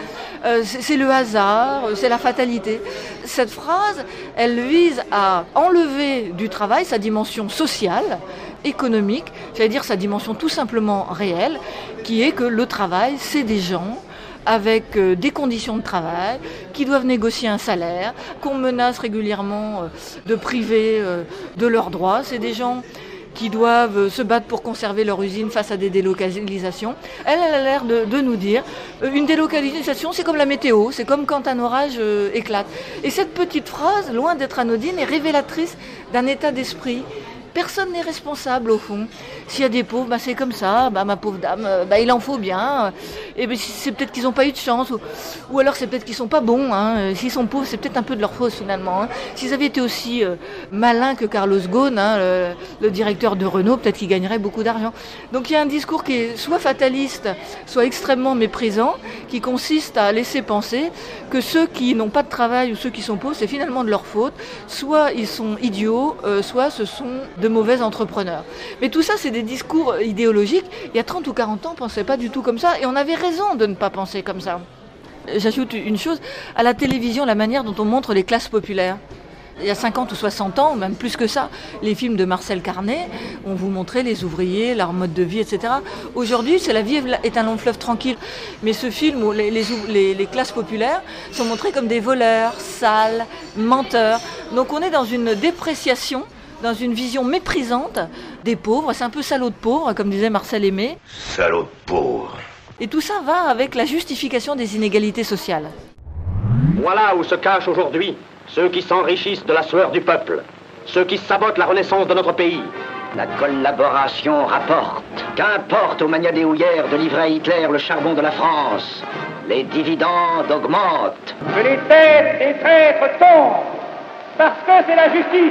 C'est le hasard, c'est la fatalité. Cette phrase, elle vise à enlever du travail sa dimension sociale, économique, j'allais dire sa dimension tout simplement réelle, qui est que le travail, c'est des gens avec euh, des conditions de travail, qui doivent négocier un salaire, qu'on menace régulièrement euh, de priver euh, de leurs droits. C'est des gens qui doivent euh, se battre pour conserver leur usine face à des délocalisations. Elle, elle a l'air de, de nous dire, euh, une délocalisation, c'est comme la météo, c'est comme quand un orage euh, éclate. Et cette petite phrase, loin d'être anodine, est révélatrice d'un état d'esprit. Personne n'est responsable au fond. S'il y a des pauvres, bah, c'est comme ça, bah, ma pauvre dame, bah, il en faut bien. Et ben, c'est peut-être qu'ils n'ont pas eu de chance, ou, ou alors c'est peut-être qu'ils sont pas bons. Hein. S'ils sont pauvres, c'est peut-être un peu de leur faute finalement. Hein. S'ils avaient été aussi euh, malins que Carlos Ghosn, hein, le, le directeur de Renault, peut-être qu'ils gagneraient beaucoup d'argent. Donc il y a un discours qui est soit fataliste, soit extrêmement méprisant, qui consiste à laisser penser que ceux qui n'ont pas de travail ou ceux qui sont pauvres, c'est finalement de leur faute. Soit ils sont idiots, euh, soit ce sont de mauvais entrepreneurs. Mais tout ça, c'est des discours idéologiques. Il y a trente ou quarante ans, on ne pensait pas du tout comme ça, et on avait raison de ne pas penser comme ça. J'ajoute une chose, à la télévision, la manière dont on montre les classes populaires. Il y a cinquante ou soixante ans, même plus que ça, les films de Marcel Carné, on vous montrait les ouvriers, leur mode de vie, et cetera. Aujourd'hui, c'est La vie est un long fleuve tranquille. Mais ce film où les, les, les, les classes populaires sont montrées comme des voleurs, sales, menteurs. Donc on est dans une dépréciation, dans une vision méprisante des pauvres. C'est un peu salaud de pauvres, comme disait Marcel Aimé. Salaud de pauvres. Et tout ça va avec la justification des inégalités sociales. Voilà où se cachent aujourd'hui ceux qui s'enrichissent de la sueur du peuple, ceux qui sabotent la renaissance de notre pays. La collaboration rapporte. Qu'importe aux magnadéouillères de livrer à Hitler le charbon de la France. Les dividendes augmentent. Que les têtes des traîtres tombent, parce que c'est la justice.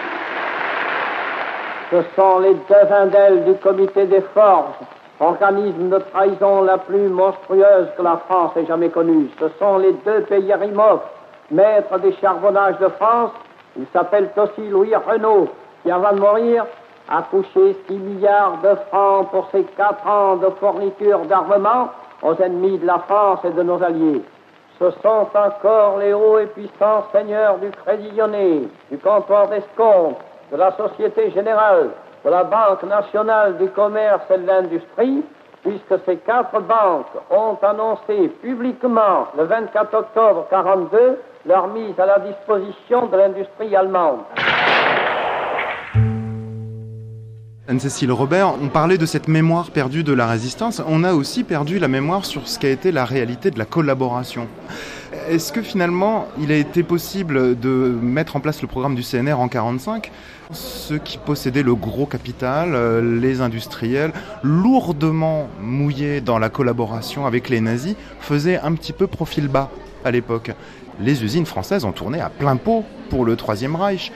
Ce sont les deux indelles du comité des forges, organisme de trahison la plus monstrueuse que la France ait jamais connue. Ce sont les deux Péyerimov, maître des charbonnages de France. Il s'appelle aussi Louis Renault, qui avant de mourir a touché six milliards de francs pour ses quatre ans de fourniture d'armement aux ennemis de la France et de nos alliés. Ce sont encore les hauts et puissants seigneurs du Crédit Lyonnais, du comptoir d'escompte, de la Société Générale, de la Banque Nationale du Commerce et de l'Industrie, puisque ces quatre banques ont annoncé publiquement le vingt-quatre octobre quarante-deux leur mise à la disposition de l'industrie allemande. Anne-Cécile Robert, on parlait de cette mémoire perdue de la résistance. On a aussi perdu la mémoire sur ce qu'a été la réalité de la collaboration. Est-ce que finalement, il a été possible de mettre en place le programme du C N R en quarante-cinq ? Ceux qui possédaient le gros capital, les industriels, lourdement mouillés dans la collaboration avec les nazis, faisaient un petit peu profil bas à l'époque. Les usines françaises ont tourné à plein pot pour le Troisième Reich.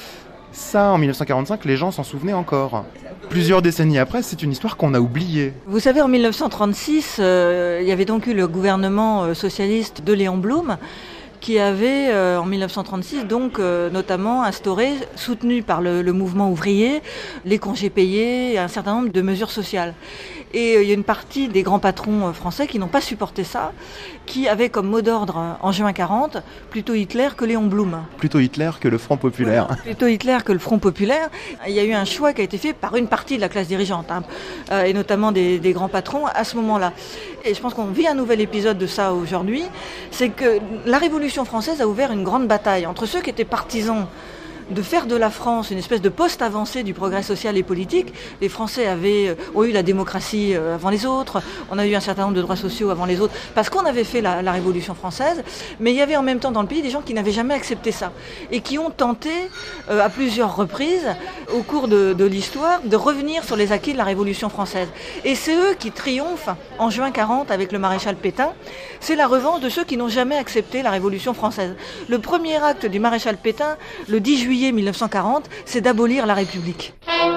Ça, en mille neuf cent quarante-cinq, les gens s'en souvenaient encore. Plusieurs décennies après, c'est une histoire qu'on a oubliée. Vous savez, en mille neuf cent trente-six, euh, il y avait donc eu le gouvernement euh, socialiste de Léon Blum, qui avait, euh, en mille neuf cent trente-six, donc euh, notamment instauré, soutenu par le, le mouvement ouvrier, les congés payés et un certain nombre de mesures sociales. Et euh, il y a une partie des grands patrons euh, français qui n'ont pas supporté ça, qui avaient comme mot d'ordre euh, en juin quarante, plutôt Hitler que Léon Blum. Plutôt Hitler que le Front Populaire. Oui, plutôt Hitler que le Front Populaire. Il y a eu un choix qui a été fait par une partie de la classe dirigeante, hein, euh, et notamment des, des grands patrons à ce moment-là. Et je pense qu'on vit un nouvel épisode de ça aujourd'hui, c'est que la Révolution française a ouvert une grande bataille entre ceux qui étaient partisans de faire de la France une espèce de poste avancé du progrès social et politique. Les Français avaient, ont eu la démocratie avant les autres, on a eu un certain nombre de droits sociaux avant les autres, parce qu'on avait fait la, la Révolution française, mais il y avait en même temps dans le pays des gens qui n'avaient jamais accepté ça, et qui ont tenté, euh, à plusieurs reprises, au cours de, de l'histoire, de revenir sur les acquis de la Révolution française. Et c'est eux qui triomphent en juin quarante avec le maréchal Pétain. C'est la revanche de ceux qui n'ont jamais accepté la Révolution française. Le premier acte du maréchal Pétain, le dix juillet mille neuf cent quarante, c'est d'abolir la République.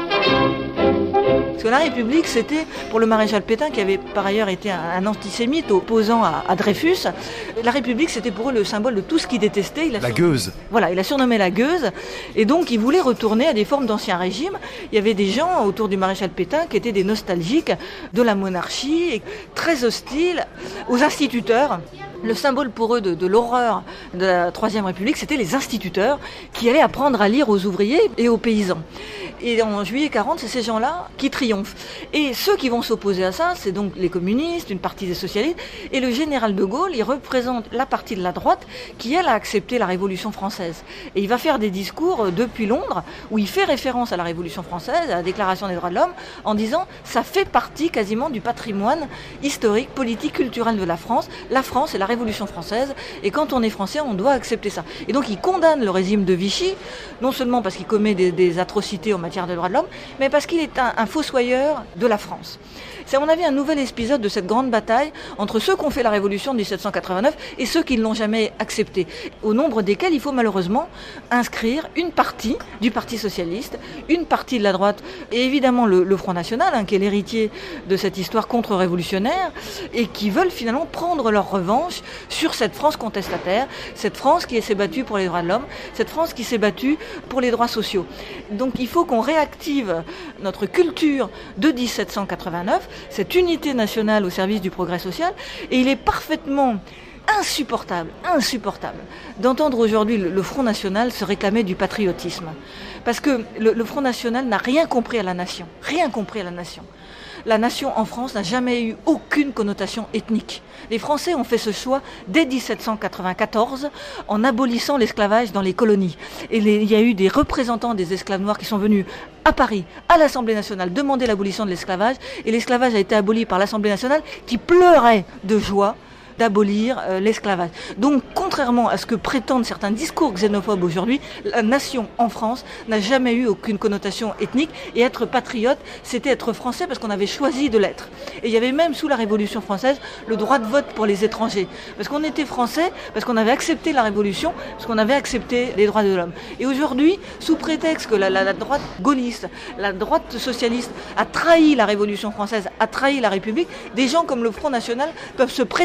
Parce que la République, c'était, pour le maréchal Pétain, qui avait par ailleurs été un, un antisémite opposant à, à Dreyfus, la République, c'était pour eux le symbole de tout ce qu'il détestait. Il a la sur... gueuse. Voilà, il a surnommé la gueuse, et donc il voulait retourner à des formes d'ancien régime. Il y avait des gens autour du maréchal Pétain qui étaient des nostalgiques de la monarchie, et très hostiles aux instituteurs. Le symbole pour eux de, de l'horreur de la Troisième République, c'était les instituteurs qui allaient apprendre à lire aux ouvriers et aux paysans. Et en juillet quarante, c'est ces gens-là qui triomphent. Et ceux qui vont s'opposer à ça, c'est donc les communistes, une partie des socialistes, et le général de Gaulle, il représente la partie de la droite qui, elle, a accepté la Révolution française. Et il va faire des discours depuis Londres, où il fait référence à la Révolution française, à la Déclaration des droits de l'homme, en disant « ça fait partie quasiment du patrimoine historique, politique, culturel de la France. La France est la Révolution française, et quand on est français, on doit accepter ça. » Et donc il condamne le régime de Vichy, non seulement parce qu'il commet des, des atrocités en matière de droits de l'homme, mais parce qu'il est un, un fossoyeur de la France. C'est à mon avis un nouvel épisode de cette grande bataille entre ceux qui ont fait la Révolution de dix-sept cent quatre-vingt-neuf et ceux qui ne l'ont jamais acceptée, au nombre desquels il faut malheureusement inscrire une partie du Parti Socialiste, une partie de la droite, et évidemment le, le Front National, hein, qui est l'héritier de cette histoire contre-révolutionnaire, et qui veulent finalement prendre leur revanche sur cette France contestataire, cette France qui s'est battue pour les droits de l'homme, cette France qui s'est battue pour les droits sociaux. Donc il faut qu'on réactive notre culture de dix-sept cent quatre-vingt-neuf, cette unité nationale au service du progrès social, et il est parfaitement insupportable, insupportable d'entendre aujourd'hui le, le Front National se réclamer du patriotisme. Parce que le, le Front National n'a rien compris à la nation, rien compris à la nation. La nation en France n'a jamais eu aucune connotation ethnique. Les Français ont fait ce choix dès dix-sept cent quatre-vingt-quatorze en abolissant l'esclavage dans les colonies. Et les, il y a eu des représentants des esclaves noirs qui sont venus à Paris, à l'Assemblée nationale, demander l'abolition de l'esclavage. Et l'esclavage a été aboli par l'Assemblée nationale qui pleurait de joie d'abolir euh, l'esclavage. Donc, contrairement à ce que prétendent certains discours xénophobes aujourd'hui, la nation en France n'a jamais eu aucune connotation ethnique, et être patriote, c'était être français parce qu'on avait choisi de l'être. Et il y avait même, sous la Révolution française, le droit de vote pour les étrangers. Parce qu'on était français, parce qu'on avait accepté la Révolution, parce qu'on avait accepté les droits de l'homme. Et aujourd'hui, sous prétexte que la, la, la droite gaulliste, la droite socialiste a trahi la Révolution française, a trahi la République, des gens comme le Front National peuvent se prétendre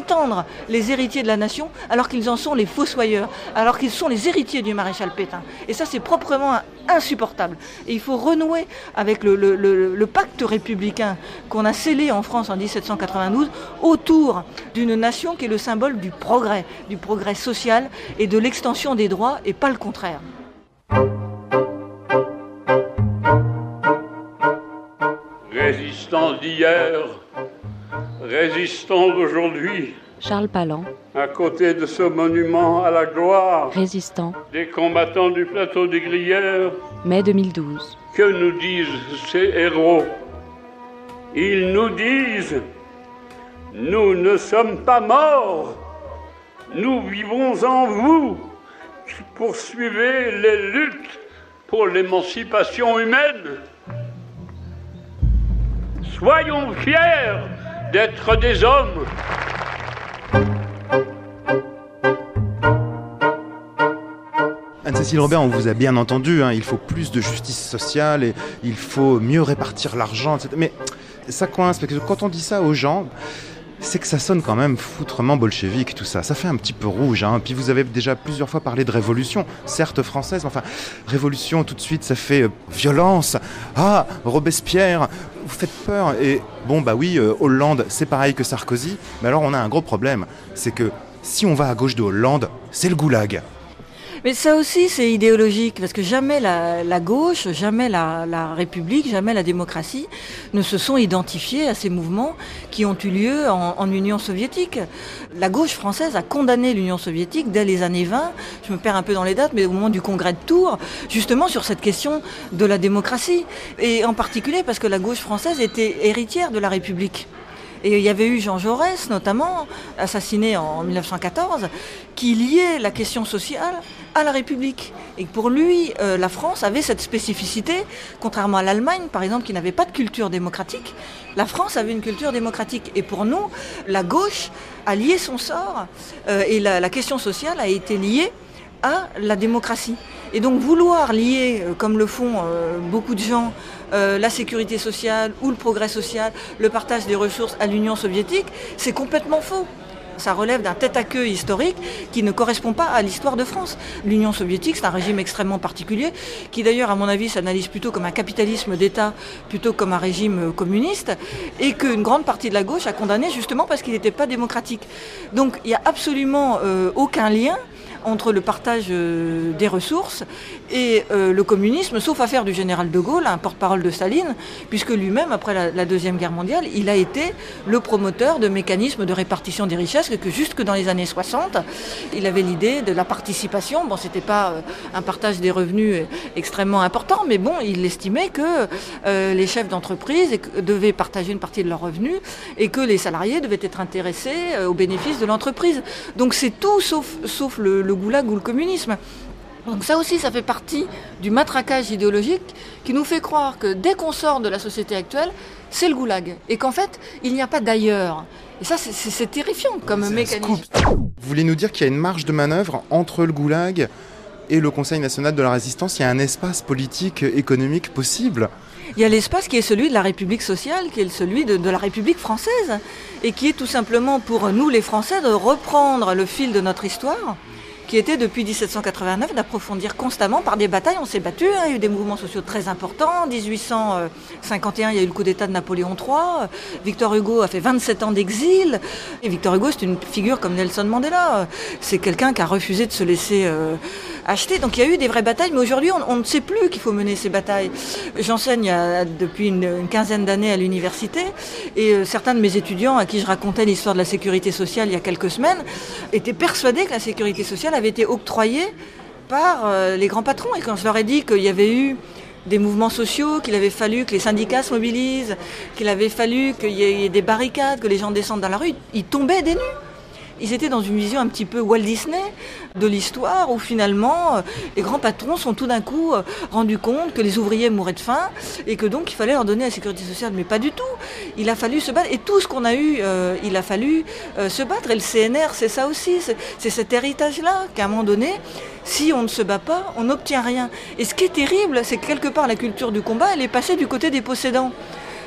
être les héritiers de la nation, alors qu'ils en sont les fossoyeurs, alors qu'ils sont les héritiers du maréchal Pétain. Et ça, c'est proprement insupportable. Et il faut renouer avec le, le, le, le pacte républicain qu'on a scellé en France en dix-sept cent quatre-vingt-douze autour d'une nation qui est le symbole du progrès, du progrès social et de l'extension des droits, et pas le contraire. Résistants d'hier, résistants d'aujourd'hui. Charles Palan. À côté de ce monument à la gloire. Résistant. Des combattants du plateau des Glières. mai deux mille douze. Que nous disent ces héros? Ils nous disent: nous ne sommes pas morts. Nous vivons en vous qui poursuivez les luttes pour l'émancipation humaine. Soyons fiers d'être des hommes. Anne-Cécile Robert, on vous a bien entendu, hein, il faut plus de justice sociale et il faut mieux répartir l'argent, et cetera. Mais ça coince, parce que quand on dit ça aux gens, c'est que ça sonne quand même foutrement bolchevique, tout ça. Ça fait un petit peu rouge, hein. Puis vous avez déjà plusieurs fois parlé de révolution, certes française, mais enfin, révolution, tout de suite, ça fait euh, violence. Ah, Robespierre, vous faites peur. Et bon, bah oui, euh, Hollande, c'est pareil que Sarkozy. Mais alors, on a un gros problème. C'est que si on va à gauche de Hollande, c'est le goulag. Mais ça aussi, c'est idéologique, parce que jamais la, la gauche, jamais la, la République, jamais la démocratie ne se sont identifiés à ces mouvements qui ont eu lieu en, en Union soviétique. La gauche française a condamné l'Union soviétique dès les années vingt, je me perds un peu dans les dates, mais au moment du congrès de Tours, justement sur cette question de la démocratie. Et en particulier parce que la gauche française était héritière de la République. Et il y avait eu Jean Jaurès, notamment, assassiné en mille neuf cent quatorze, qui liait la question sociale à la République. Et pour lui, euh, la France avait cette spécificité, contrairement à l'Allemagne, par exemple, qui n'avait pas de culture démocratique. La France avait une culture démocratique. Et pour nous, la gauche a lié son sort, euh, et la, la question sociale a été liée à la démocratie. Et donc vouloir lier, euh, comme le font euh, beaucoup de gens, euh, la sécurité sociale ou le progrès social, le partage des ressources à l'Union soviétique, c'est complètement faux. Ça relève d'un tête-à-queue historique qui ne correspond pas à l'histoire de France. L'Union soviétique, c'est un régime extrêmement particulier, qui d'ailleurs, à mon avis, s'analyse plutôt comme un capitalisme d'État, plutôt comme un régime communiste, et qu'une grande partie de la gauche a condamné justement parce qu'il n'était pas démocratique. Donc il n'y a absolument euh, aucun lien entre le partage euh, des ressources et euh, le communisme, sauf affaire du général de Gaulle, un porte-parole de Staline, puisque lui-même, après la, la Deuxième Guerre mondiale, il a été le promoteur de mécanismes de répartition des richesses, que jusque dans les années soixante, il avait l'idée de la participation. Bon, c'était pas euh, un partage des revenus extrêmement important, mais bon, il estimait que euh, les chefs d'entreprise devaient partager une partie de leurs revenus et que les salariés devaient être intéressés euh, aux bénéfices de l'entreprise. Donc c'est tout sauf, sauf le, le goulag ou le communisme. Donc ça aussi, ça fait partie du matraquage idéologique qui nous fait croire que dès qu'on sort de la société actuelle, c'est le goulag. Et qu'en fait, il n'y a pas d'ailleurs. Et ça, c'est, c'est, c'est terrifiant comme mécanisme. Vous voulez nous dire qu'il y a une marge de manœuvre entre le goulag et le Conseil national de la résistance? Il y a un espace politique, économique possible? Il y a l'espace qui est celui de la République sociale, qui est celui de, de la République française, et qui est tout simplement pour nous les Français de reprendre le fil de notre histoire, qui était depuis dix-sept cent quatre-vingt-neuf d'approfondir constamment par des batailles. On s'est battu, hein, il y a eu des mouvements sociaux très importants. En dix-huit cent cinquante et un, il y a eu le coup d'État de Napoléon trois. Victor Hugo a fait vingt-sept ans d'exil. Et Victor Hugo, c'est une figure comme Nelson Mandela. C'est quelqu'un qui a refusé de se laisser euh, acheter. Donc il y a eu des vraies batailles, mais aujourd'hui, on, on ne sait plus qu'il faut mener ces batailles. J'enseigne à, depuis une, une quinzaine d'années à l'université, et euh, certains de mes étudiants à qui je racontais l'histoire de la sécurité sociale il y a quelques semaines étaient persuadés que la sécurité sociale avait été octroyée par euh, les grands patrons. Et quand je leur ai dit qu'il y avait eu des mouvements sociaux, qu'il avait fallu que les syndicats se mobilisent, qu'il avait fallu qu'il y ait des barricades, que les gens descendent dans la rue, ils tombaient des nues. Ils étaient dans une vision un petit peu Walt Disney de l'histoire, où finalement les grands patrons sont tout d'un coup rendus compte que les ouvriers mouraient de faim et que donc il fallait leur donner la sécurité sociale. Mais pas du tout. Il a fallu se battre. Et tout ce qu'on a eu, euh, il a fallu euh, se battre. Et le C N R, c'est ça aussi. C'est, c'est cet héritage-là qu'à un moment donné, si on ne se bat pas, on n'obtient rien. Et ce qui est terrible, c'est que quelque part la culture du combat, elle est passée du côté des possédants.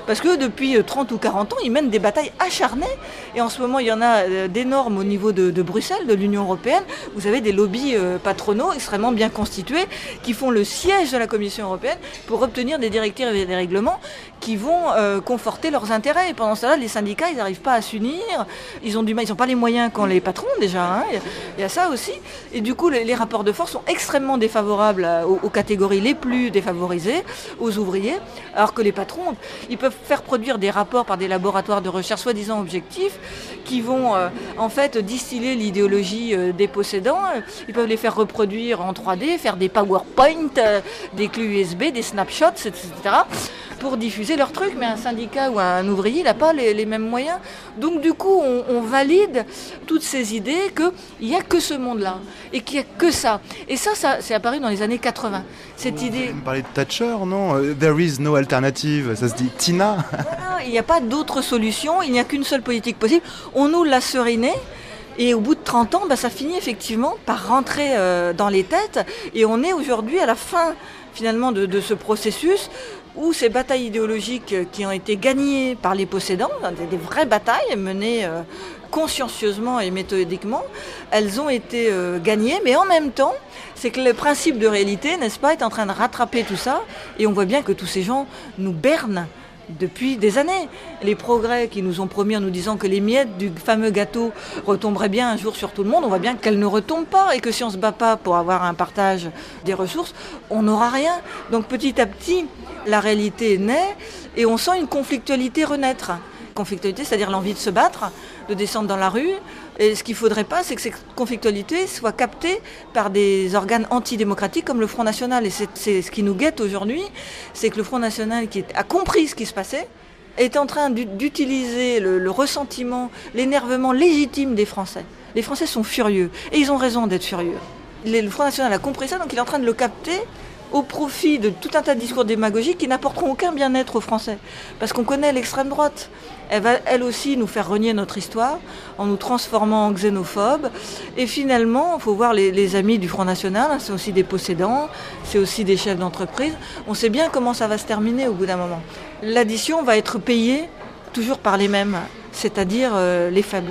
Parce que depuis trente ou quarante ans, ils mènent des batailles acharnées. Et en ce moment, il y en a d'énormes au niveau de, de Bruxelles, de l'Union européenne. Vous avez des lobbies euh, patronaux extrêmement bien constitués qui font le siège de la Commission européenne pour obtenir des directives et des règlements qui vont euh, conforter leurs intérêts. Et pendant cela, les syndicats, ils n'arrivent pas à s'unir. Ils ont du mal, ils n'ont pas les moyens qu'ont les patrons déjà. Hein. Il y a ça aussi. Et du coup, les, les rapports de force sont extrêmement défavorables à, aux, aux catégories les plus défavorisées, aux ouvriers, alors que les patrons, ils peuvent faire produire des rapports par des laboratoires de recherche soi-disant objectifs qui vont euh, en fait distiller l'idéologie euh, des possédants. Ils peuvent les faire reproduire en trois D, faire des PowerPoint, euh, des clés U S B, des snapshots, et cetera pour diffuser leurs trucs. Mais un syndicat ou un ouvrier, il n'a pas les, les mêmes moyens. Donc du coup, on, on valide toutes ces idées qu'il n'y a que ce monde-là et qu'il n'y a que ça. Et ça, ça c'est apparu dans les années quatre-vingts. Cette idée... Vous parlez de Thatcher, non? There is no alternative, ça se dit Tina. Voilà, il n'y a pas d'autre solution, il n'y a qu'une seule politique possible. On nous l'a seriné. Et au bout de trente ans, bah, ça finit effectivement par rentrer euh, dans les têtes. Et on est aujourd'hui à la fin finalement de, de ce processus où ces batailles idéologiques qui ont été gagnées par les possédants, des, des vraies batailles menées euh, consciencieusement et méthodiquement, elles ont été euh, gagnées. Mais en même temps, c'est que le principe de réalité, n'est-ce pas, est en train de rattraper tout ça. Et on voit bien que tous ces gens nous bernent depuis des années. Les progrès qui nous ont promis en nous disant que les miettes du fameux gâteau retomberaient bien un jour sur tout le monde, on voit bien qu'elles ne retombent pas et que si on ne se bat pas pour avoir un partage des ressources, on n'aura rien. Donc petit à petit, la réalité naît et on sent une conflictualité renaître. Conflictualité, c'est-à-dire l'envie de se battre, de descendre dans la rue. Et ce qu'il ne faudrait pas, c'est que cette conflictualité soit captée par des organes antidémocratiques comme le Front National. Et c'est, c'est ce qui nous guette aujourd'hui, c'est que le Front National, qui a compris ce qui se passait, est en train d'utiliser le, le ressentiment, l'énervement légitime des Français. Les Français sont furieux, et ils ont raison d'être furieux. Le Front National a compris ça, donc il est en train de le capter au profit de tout un tas de discours démagogiques qui n'apporteront aucun bien-être aux Français. Parce qu'on connaît l'extrême droite. Elle va, elle aussi, nous faire renier notre histoire en nous transformant en xénophobes. Et finalement, il faut voir les, les amis du Front National, hein, c'est aussi des possédants, c'est aussi des chefs d'entreprise. On sait bien comment ça va se terminer au bout d'un moment. L'addition va être payée toujours par les mêmes, c'est-à-dire euh, les faibles.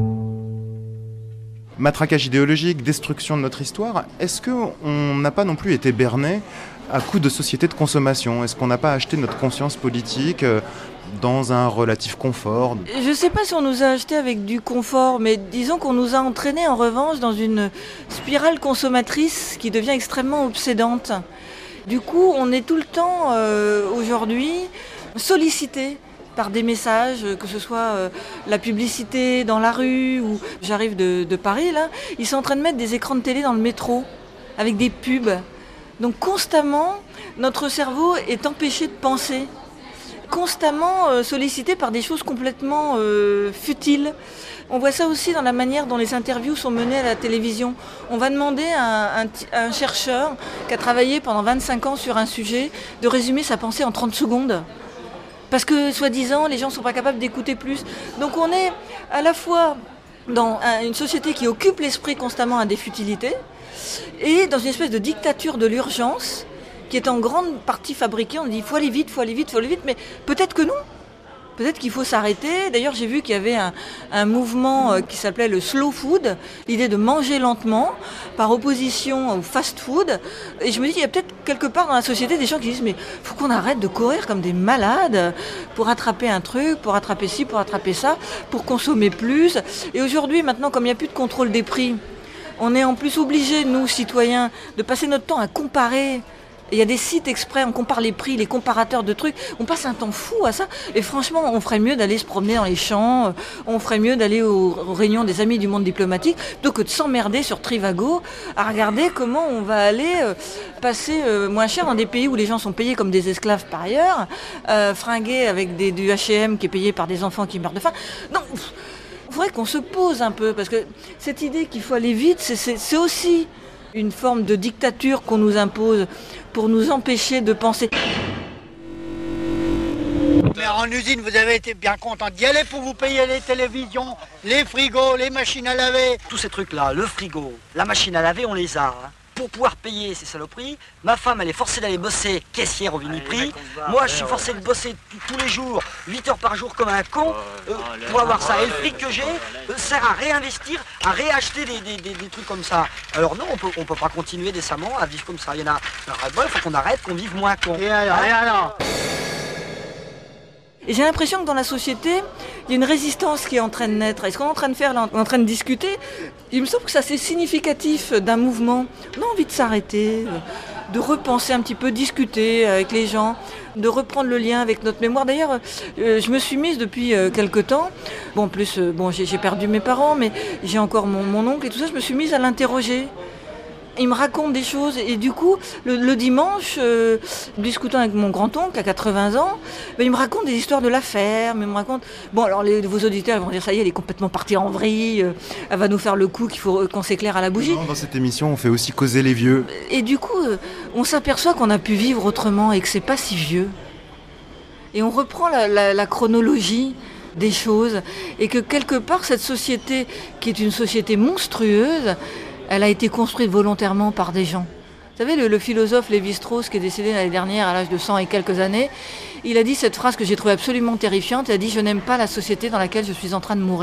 Matraquage idéologique, destruction de notre histoire, est-ce qu'on n'a pas non plus été berné à coup de société de consommation? Est-ce qu'on n'a pas acheté notre conscience politique dans un relatif confort? Je ne sais pas si on nous a acheté avec du confort, mais disons qu'on nous a entraînés en revanche dans une spirale consommatrice qui devient extrêmement obsédante. Du coup, on est tout le temps euh, aujourd'hui sollicité par des messages, que ce soit euh, la publicité dans la rue, ou j'arrive de, de Paris, là, ils sont en train de mettre des écrans de télé dans le métro, avec des pubs. Donc constamment, notre cerveau est empêché de penser, constamment euh, sollicité par des choses complètement euh, futiles. On voit ça aussi dans la manière dont les interviews sont menées à la télévision. On va demander à un, à un chercheur qui a travaillé pendant vingt-cinq ans sur un sujet de résumer sa pensée en trente secondes. Parce que, soi-disant, les gens ne sont pas capables d'écouter plus. Donc on est à la fois dans un, une société qui occupe l'esprit constamment à des futilités, et dans une espèce de dictature de l'urgence, qui est en grande partie fabriquée. On dit, il faut aller vite, il faut aller vite, il faut aller vite, mais peut-être que non. Peut-être qu'il faut s'arrêter. D'ailleurs, j'ai vu qu'il y avait un, un mouvement qui s'appelait le slow food, l'idée de manger lentement, par opposition au fast food. Et je me dis qu'il y a peut-être quelque part dans la société des gens qui disent, mais il faut qu'on arrête de courir comme des malades pour attraper un truc, pour attraper ci, pour attraper ça, pour consommer plus. Et aujourd'hui, maintenant, comme il n'y a plus de contrôle des prix, on est en plus obligés, nous, citoyens, de passer notre temps à comparer. Il y a des sites exprès, on compare les prix, les comparateurs de trucs. On passe un temps fou à ça. Et franchement, on ferait mieux d'aller se promener dans les champs. On ferait mieux d'aller aux, aux réunions des amis du monde diplomatique plutôt que de s'emmerder sur Trivago à regarder comment on va aller euh, passer euh, moins cher dans des pays où les gens sont payés comme des esclaves par ailleurs, euh, fringués avec des, du H et M qui est payé par des enfants qui meurent de faim. Non, il faudrait qu'on se pose un peu parce que cette idée qu'il faut aller vite, c'est, c'est, c'est aussi une forme de dictature qu'on nous impose pour nous empêcher de penser. Mais en usine, vous avez été bien content d'y aller pour vous payer les télévisions, les frigos, les machines à laver. Tous ces trucs-là, le frigo, la machine à laver, on les a. Hein. pour pouvoir payer ces saloperies. Ma femme, elle est forcée d'aller bosser caissière au Viniprix. Moi, je suis forcé de bosser tous les jours, huit heures par jour comme un con, euh, pour avoir ça. Et le fric que j'ai euh, sert à réinvestir, à réacheter des, des, des, des trucs comme ça. Alors non, on peut, on peut pas continuer décemment à vivre comme ça. Il y en a, il faut qu'on arrête, qu'on vive moins con. Et alors, et alors Et j'ai l'impression que dans la société, il y a une résistance qui est en train de naître. Et ce qu'on est en train de faire, là, on est en train de discuter, il me semble que c'est assez significatif d'un mouvement. On a envie de s'arrêter, de repenser un petit peu, discuter avec les gens, de reprendre le lien avec notre mémoire. D'ailleurs, euh, je me suis mise depuis euh, quelque temps, bon, en plus, euh, bon, j'ai, j'ai perdu mes parents, mais j'ai encore mon, mon oncle et tout ça, je me suis mise à l'interroger. Il me raconte des choses et du coup, le, le dimanche, euh, discutant avec mon grand-oncle à quatre-vingts ans, ben, il me raconte des histoires de la ferme, il me raconte... Bon, alors les, vos auditeurs ils vont dire, ça y est, elle est complètement partie en vrille, euh, elle va nous faire le coup qu'il faut qu'on s'éclaire à la bougie. Non, dans cette émission, on fait aussi causer les vieux. Et du coup, euh, on s'aperçoit qu'on a pu vivre autrement et que c'est pas si vieux. Et on reprend la, la, la chronologie des choses et que quelque part, cette société, qui est une société monstrueuse, elle a été construite volontairement par des gens. Vous savez, le, le philosophe Lévi-Strauss, qui est décédé l'année dernière à l'âge de cent et quelques années, il a dit cette phrase que j'ai trouvée absolument terrifiante. Il a dit « Je n'aime pas la société dans laquelle je suis en train de mourir ».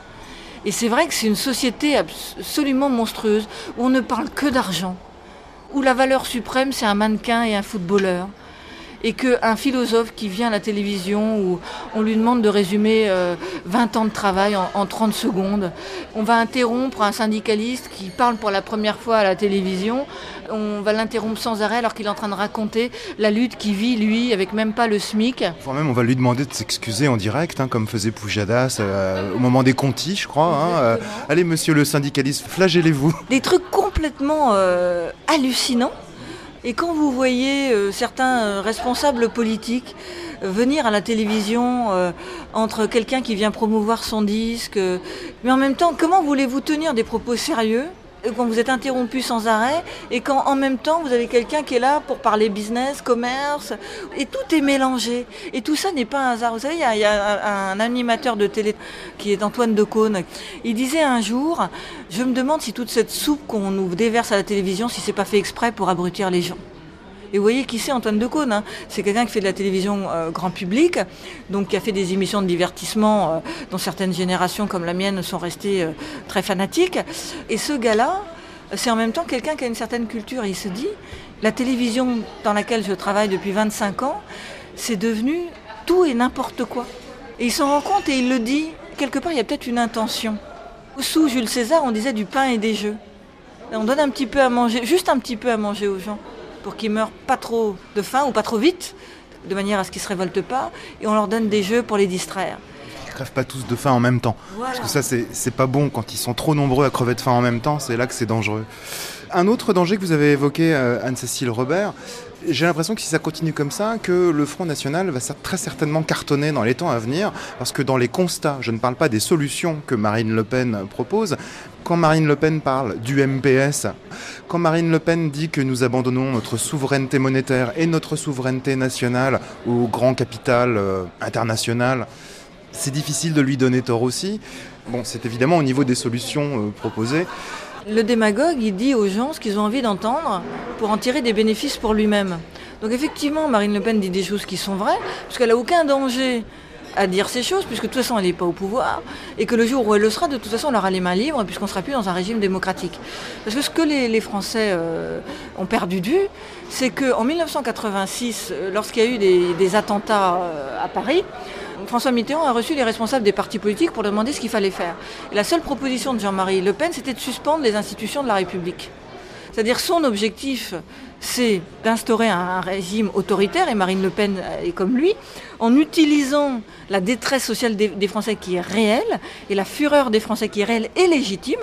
Et c'est vrai que c'est une société absolument monstrueuse, où on ne parle que d'argent, où la valeur suprême, c'est un mannequin et un footballeur. Et qu'un philosophe qui vient à la télévision où on lui demande de résumer euh, vingt ans de travail en, en trente secondes, on va interrompre un syndicaliste qui parle pour la première fois à la télévision, on va l'interrompre sans arrêt alors qu'il est en train de raconter la lutte qu'il vit, lui, avec même pas le SMIC. Enfin, même on va lui demander de s'excuser en direct, hein, comme faisait Pujadas euh, au moment des Conti, je crois. Hein, euh, allez, monsieur le syndicaliste, flagellez-vous. Des trucs complètement euh, hallucinants. Et quand vous voyez euh, certains euh, responsables politiques euh, venir à la télévision euh, entre quelqu'un qui vient promouvoir son disque, euh, mais en même temps, comment voulez-vous tenir des propos sérieux quand vous êtes interrompu sans arrêt et quand en même temps vous avez quelqu'un qui est là pour parler business, commerce, et tout est mélangé. Et tout ça n'est pas un hasard. Vous savez, il y a, il y a un, un animateur de télé qui est Antoine Decaune. Il disait un jour, je me demande si toute cette soupe qu'on nous déverse à la télévision, si c'est pas fait exprès pour abrutir les gens. Et vous voyez qui c'est Antoine Decaune, hein. C'est quelqu'un qui fait de la télévision euh, grand public, donc qui a fait des émissions de divertissement euh, dont certaines générations comme la mienne sont restées euh, très fanatiques. Et ce gars-là, c'est en même temps quelqu'un qui a une certaine culture. Et il se dit, la télévision dans laquelle je travaille depuis vingt-cinq ans, c'est devenu tout et n'importe quoi. Et il s'en rend compte et il le dit, quelque part il y a peut-être une intention. Sous Jules César, on disait du pain et des jeux. Et on donne un petit peu à manger, juste un petit peu à manger aux gens, pour qu'ils meurent pas trop de faim ou pas trop vite, de manière à ce qu'ils ne se révoltent pas, et on leur donne des jeux pour les distraire. Ils crèvent pas tous de faim en même temps. Voilà. Parce que ça, c'est, c'est pas bon. Quand ils sont trop nombreux à crever de faim en même temps, c'est là que c'est dangereux. Un autre danger que vous avez évoqué, euh, Anne-Cécile Robert, j'ai l'impression que si ça continue comme ça, que le Front National va très certainement cartonner dans les temps à venir, parce que dans les constats, je ne parle pas des solutions que Marine Le Pen propose. Quand Marine Le Pen parle du M P S, quand Marine Le Pen dit que nous abandonnons notre souveraineté monétaire et notre souveraineté nationale au grand capital euh, international, c'est difficile de lui donner tort aussi. Bon, c'est évidemment au niveau des solutions euh, proposées. Le démagogue, il dit aux gens ce qu'ils ont envie d'entendre pour en tirer des bénéfices pour lui-même. Donc effectivement, Marine Le Pen dit des choses qui sont vraies, parce qu'elle n'a aucun danger à dire ces choses, puisque de toute façon elle n'est pas au pouvoir, et que le jour où elle le sera, de toute façon on aura les mains libres, puisqu'on ne sera plus dans un régime démocratique. Parce que ce que les, les Français euh, ont perdu de vue, c'est qu'en dix-neuf cent quatre-vingt-six, lorsqu'il y a eu des, des attentats euh, à Paris, François Mitterrand a reçu les responsables des partis politiques pour leur demander ce qu'il fallait faire. Et la seule proposition de Jean-Marie Le Pen, c'était de suspendre les institutions de la République. C'est-à-dire son objectif, c'est d'instaurer un, un régime autoritaire, et Marine Le Pen est comme lui, en utilisant la détresse sociale des, des Français qui est réelle, et la fureur des Français qui est réelle et légitime,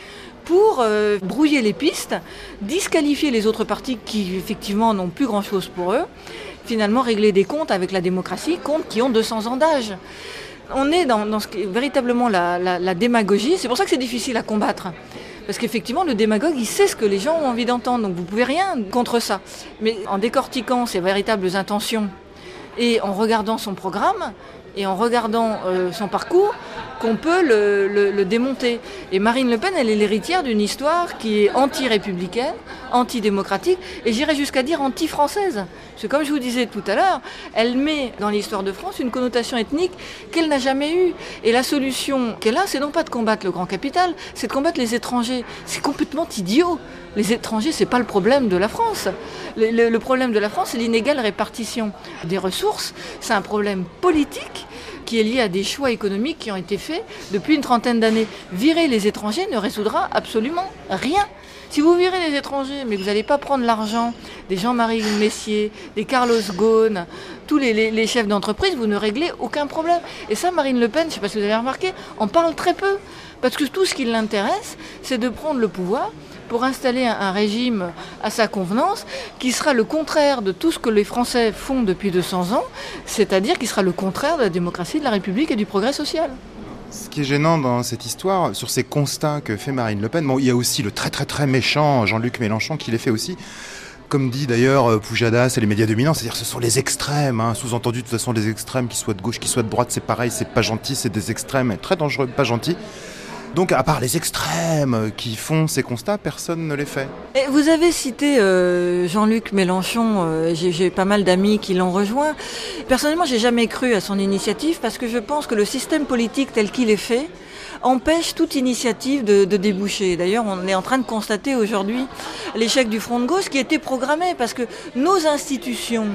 pour euh, brouiller les pistes, disqualifier les autres partis qui, effectivement, n'ont plus grand-chose pour eux, finalement régler des comptes avec la démocratie, comptes qui ont deux cents ans d'âge. On est dans, dans ce qui est véritablement la, la, la démagogie, c'est pour ça que c'est difficile à combattre. Parce qu'effectivement, le démagogue, il sait ce que les gens ont envie d'entendre, donc vous ne pouvez rien contre ça. Mais en décortiquant ses véritables intentions et en regardant son programme, et en regardant euh, son parcours qu'on peut le, le, le démonter. Et Marine Le Pen, elle est l'héritière d'une histoire qui est anti-républicaine, antidémocratique, et j'irais jusqu'à dire anti-française. Parce que comme je vous disais tout à l'heure, elle met dans l'histoire de France une connotation ethnique qu'elle n'a jamais eue. Et la solution qu'elle a, c'est non pas de combattre le grand capital, c'est de combattre les étrangers. C'est complètement idiot. Les étrangers, c'est pas le problème de la France. Le, le, le problème de la France, c'est l'inégale répartition des ressources. C'est un problème politique qui est lié à des choix économiques qui ont été faits depuis une trentaine d'années. Virer les étrangers ne résoudra absolument rien. Si vous virez les étrangers, mais que vous n'allez pas prendre l'argent des Jean-Marie Messier, des Carlos Ghosn, tous les, les, les chefs d'entreprise, vous ne réglez aucun problème. Et ça, Marine Le Pen, je ne sais pas si vous avez remarqué, en parle très peu. Parce que tout ce qui l'intéresse, c'est de prendre le pouvoir pour installer un, un régime à sa convenance qui sera le contraire de tout ce que les Français font depuis deux cents ans, c'est-à-dire qui sera le contraire de la démocratie, de la République et du progrès social. Ce qui est gênant dans cette histoire, sur ces constats que fait Marine Le Pen, bon, il y a aussi le très très très méchant Jean-Luc Mélenchon qui les fait aussi. Comme dit d'ailleurs Pujadas et les médias dominants, c'est-à-dire ce sont les extrêmes, hein, sous-entendu de toute façon les extrêmes, qu'ils soient de gauche, qu'ils soient de droite, c'est pareil, c'est pas gentil, c'est des extrêmes, très dangereux, pas gentils. Donc à part les extrêmes qui font ces constats, personne ne les fait. Et vous avez cité euh, Jean-Luc Mélenchon, euh, j'ai, j'ai pas mal d'amis qui l'ont rejoint. Personnellement, j'ai jamais cru à son initiative parce que je pense que le système politique tel qu'il est fait empêche toute initiative de, de déboucher. D'ailleurs, on est en train de constater aujourd'hui l'échec du Front de gauche qui était programmé parce que nos institutions,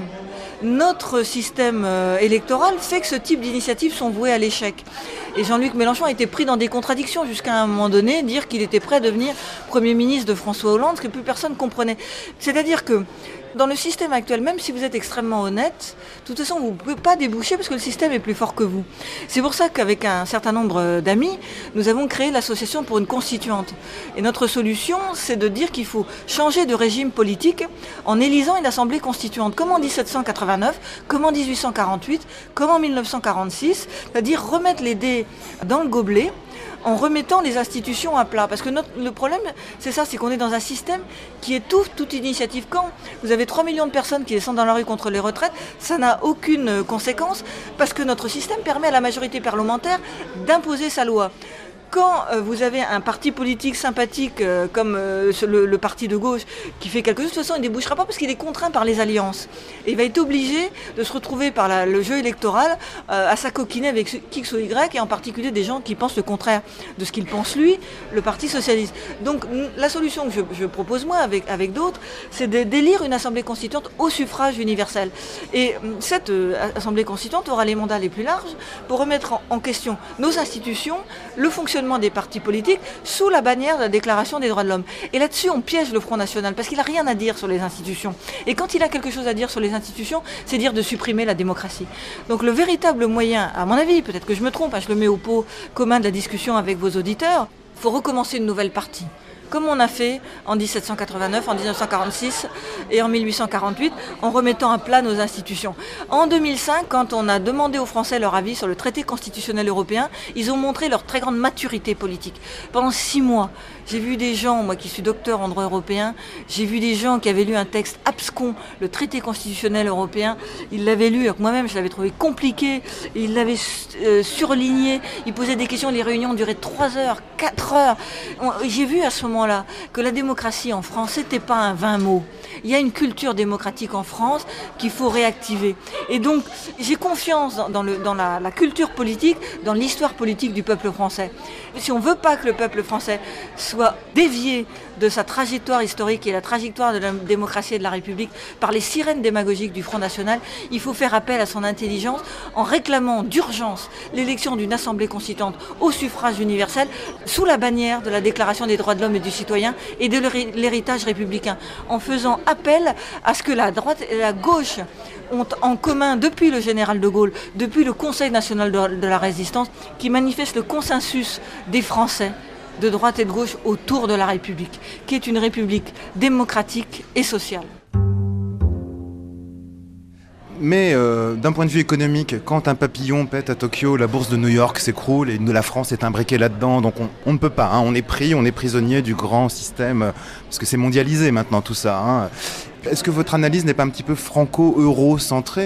notre système euh, électoral fait que ce type d'initiatives sont vouées à l'échec. Et Jean-Luc Mélenchon a été pris dans des contradictions jusqu'à un moment donné, dire qu'il était prêt à devenir Premier ministre de François Hollande, ce que plus personne comprenait. C'est-à-dire que dans le système actuel, même si vous êtes extrêmement honnête, de toute façon, vous ne pouvez pas déboucher parce que le système est plus fort que vous. C'est pour ça qu'avec un certain nombre d'amis, nous avons créé l'association pour une constituante. Et notre solution, c'est de dire qu'il faut changer de régime politique en élisant une assemblée constituante, comme en dix-sept cent quatre-vingt-neuf, comme en dix-huit cent quarante-huit, comme en mille neuf cent quarante-six, c'est-à-dire remettre les dés dans le gobelet, en remettant les institutions à plat. Parce que notre, le problème, c'est ça, c'est qu'on est dans un système qui étouffe toute initiative. Quand vous avez trois millions de personnes qui descendent dans la rue contre les retraites, ça n'a aucune conséquence, parce que notre système permet à la majorité parlementaire d'imposer sa loi. Quand euh, vous avez un parti politique sympathique euh, comme euh, le, le parti de gauche qui fait quelque chose, de toute façon il ne débouchera pas parce qu'il est contraint par les alliances. Et il va être obligé de se retrouver par la, le jeu électoral euh, à s'acoquiner avec X ou Y, et en particulier des gens qui pensent le contraire de ce qu'il pense lui, le Parti socialiste. Donc la solution que je, je propose moi avec, avec d'autres, c'est d'élire une assemblée constituante au suffrage universel. Et cette euh, assemblée constituante aura les mandats les plus larges pour remettre en, en question nos institutions, le fonctionnement des partis politiques sous la bannière de la Déclaration des droits de l'homme. Et là-dessus, on piège le Front National parce qu'il n'a rien à dire sur les institutions. Et quand il a quelque chose à dire sur les institutions, c'est dire de supprimer la démocratie. Donc le véritable moyen, à mon avis, peut-être que je me trompe, hein, je le mets au pot commun de la discussion avec vos auditeurs, il faut recommencer une nouvelle partie. Comme on a fait en dix-sept cent quatre-vingt-neuf, en dix-neuf cent quarante-six et en mille huit cent quarante-huit, en remettant à plat nos institutions. En deux mille cinq, quand on a demandé aux Français leur avis sur le traité constitutionnel européen, ils ont montré leur très grande maturité politique. Pendant six mois, j'ai vu des gens, moi qui suis docteur en droit européen, j'ai vu des gens qui avaient lu un texte abscon, le traité constitutionnel européen, ils l'avaient lu, alors que moi-même je l'avais trouvé compliqué, ils l'avaient euh, surligné, ils posaient des questions, les réunions duraient trois heures, quatre heures. J'ai vu à ce moment là que la démocratie en France, c'était pas un vain mot. Il y a une culture démocratique en France qu'il faut réactiver. Et donc, j'ai confiance dans, dans, le, dans la, la culture politique, dans l'histoire politique du peuple français. Si on veut pas que le peuple français soit dévié de sa trajectoire historique et la trajectoire de la démocratie et de la République par les sirènes démagogiques du Front National, il faut faire appel à son intelligence en réclamant d'urgence l'élection d'une assemblée constituante au suffrage universel sous la bannière de la Déclaration des droits de l'homme et du citoyen et de l'héritage républicain, en faisant appel à ce que la droite et la gauche ont en commun depuis le général de Gaulle, depuis le Conseil national de la résistance, qui manifeste le consensus des Français de droite et de gauche autour de la République, qui est une République démocratique et sociale. Mais euh, d'un point de vue économique, quand un papillon pète à Tokyo, la bourse de New York s'écroule et la France est imbriquée là-dedans, donc on, on ne peut pas, hein, on est pris, on est prisonnier du grand système, parce que c'est mondialisé maintenant tout ça. Hein. Est-ce que votre analyse n'est pas un petit peu franco-euro-centrée ?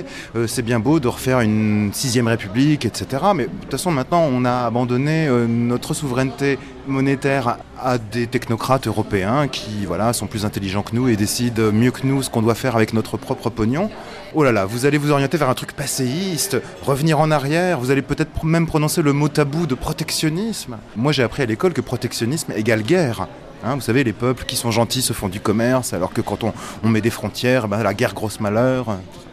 euh, C'est bien beau de refaire une sixième république, et cetera. Mais de toute façon, maintenant, on a abandonné euh, notre souveraineté monétaire à des technocrates européens qui voilà, sont plus intelligents que nous et décident mieux que nous ce qu'on doit faire avec notre propre pognon. Oh là là, vous allez vous orienter vers un truc passéiste, revenir en arrière, vous allez peut-être même prononcer le mot tabou de protectionnisme. Moi, j'ai appris à l'école que protectionnisme égale guerre. Hein, vous savez, les peuples qui sont gentils se font du commerce, alors que quand on, on met des frontières, ben, la guerre grosse malheur.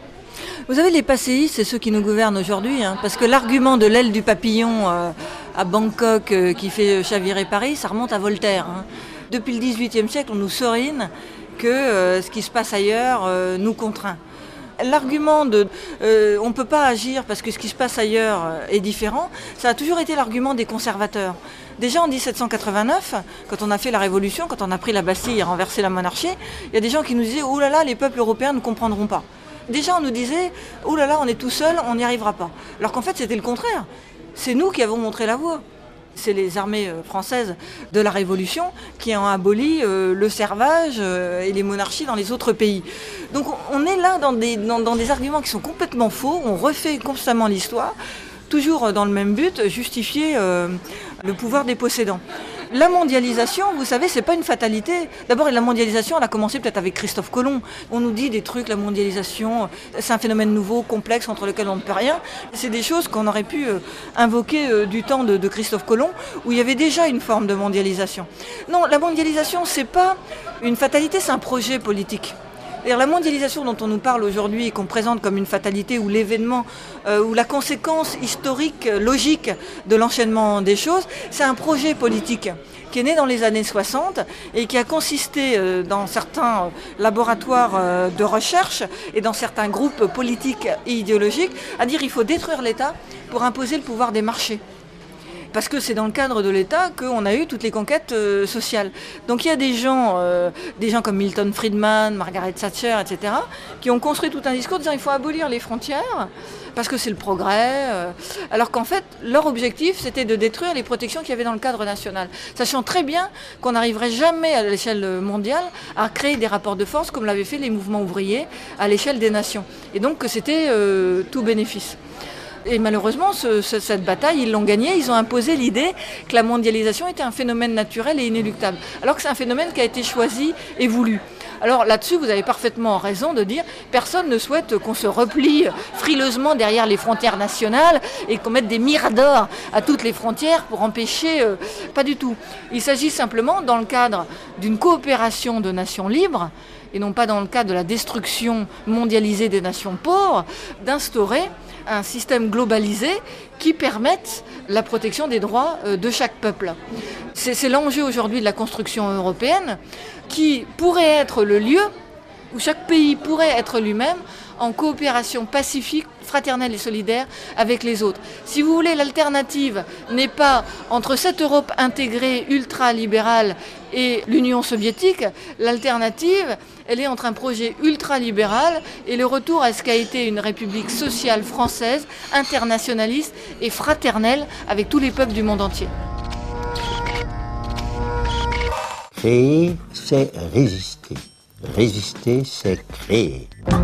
Vous savez, les passéistes, c'est ceux qui nous gouvernent aujourd'hui, hein, parce que l'argument de l'aile du papillon euh, à Bangkok euh, qui fait chavirer Paris, ça remonte à Voltaire. Hein. Depuis le dix-huitième siècle, on nous serine que euh, ce qui se passe ailleurs euh, nous contraint. L'argument de euh, on ne peut pas agir parce que ce qui se passe ailleurs euh, est différent, ça a toujours été l'argument des conservateurs. Déjà en dix-sept cent quatre-vingt-neuf, quand on a fait la Révolution, quand on a pris la Bastille et renversé la monarchie, il y a des gens qui nous disaient « Oh là là, les peuples européens ne comprendront pas ». Déjà on nous disait « Oh là là, on est tout seul, on n'y arrivera pas ». Alors qu'en fait c'était le contraire. C'est nous qui avons montré la voie. C'est les armées françaises de la Révolution qui ont aboli euh, le servage euh, et les monarchies dans les autres pays. Donc on est là dans des, dans, dans des arguments qui sont complètement faux, on refait constamment l'histoire, toujours dans le même but, justifier euh, le pouvoir des possédants. La mondialisation, vous savez, c'est pas une fatalité. D'abord, la mondialisation, elle a commencé peut-être avec Christophe Colomb. On nous dit des trucs, la mondialisation, c'est un phénomène nouveau, complexe, entre lequel on ne peut rien. C'est des choses qu'on aurait pu euh, invoquer euh, du temps de, de Christophe Colomb, où il y avait déjà une forme de mondialisation. Non, la mondialisation, c'est pas une fatalité, c'est un projet politique. D'ailleurs, la mondialisation dont on nous parle aujourd'hui et qu'on présente comme une fatalité ou l'événement euh, ou la conséquence historique, logique de l'enchaînement des choses, c'est un projet politique qui est né dans les années soixante et qui a consisté euh, dans certains laboratoires euh, de recherche et dans certains groupes politiques et idéologiques à dire qu'il faut détruire l'État pour imposer le pouvoir des marchés. Parce que c'est dans le cadre de l'État qu'on a eu toutes les conquêtes euh, sociales. Donc il y a des gens, euh, des gens comme Milton Friedman, Margaret Thatcher, et cetera, qui ont construit tout un discours disant qu'il faut abolir les frontières, parce que c'est le progrès, euh, alors qu'en fait, leur objectif, c'était de détruire les protections qu'il y avait dans le cadre national, sachant très bien qu'on n'arriverait jamais à l'échelle mondiale à créer des rapports de force comme l'avaient fait les mouvements ouvriers à l'échelle des nations. Et donc que c'était euh, tout bénéfice. Et malheureusement, ce, ce, cette bataille, ils l'ont gagnée. Ils ont imposé l'idée que la mondialisation était un phénomène naturel et inéluctable, alors que c'est un phénomène qui a été choisi et voulu. Alors là-dessus, vous avez parfaitement raison de dire personne ne souhaite qu'on se replie frileusement derrière les frontières nationales et qu'on mette des miradors à toutes les frontières pour empêcher... Euh, pas du tout. Il s'agit simplement, dans le cadre d'une coopération de nations libres, et non pas dans le cadre de la destruction mondialisée des nations pauvres, d'instaurer un système globalisé qui permette la protection des droits de chaque peuple. C'est, c'est l'enjeu aujourd'hui de la construction européenne qui pourrait être le lieu où chaque pays pourrait être lui-même en coopération pacifique, fraternelle et solidaire avec les autres. Si vous voulez, l'alternative n'est pas entre cette Europe intégrée, ultra-libérale et l'Union soviétique. L'alternative, elle est entre un projet ultra-libéral et le retour à ce qu'a été une république sociale française, internationaliste et fraternelle avec tous les peuples du monde entier. Créer, c'est résister. Résister, c'est créer.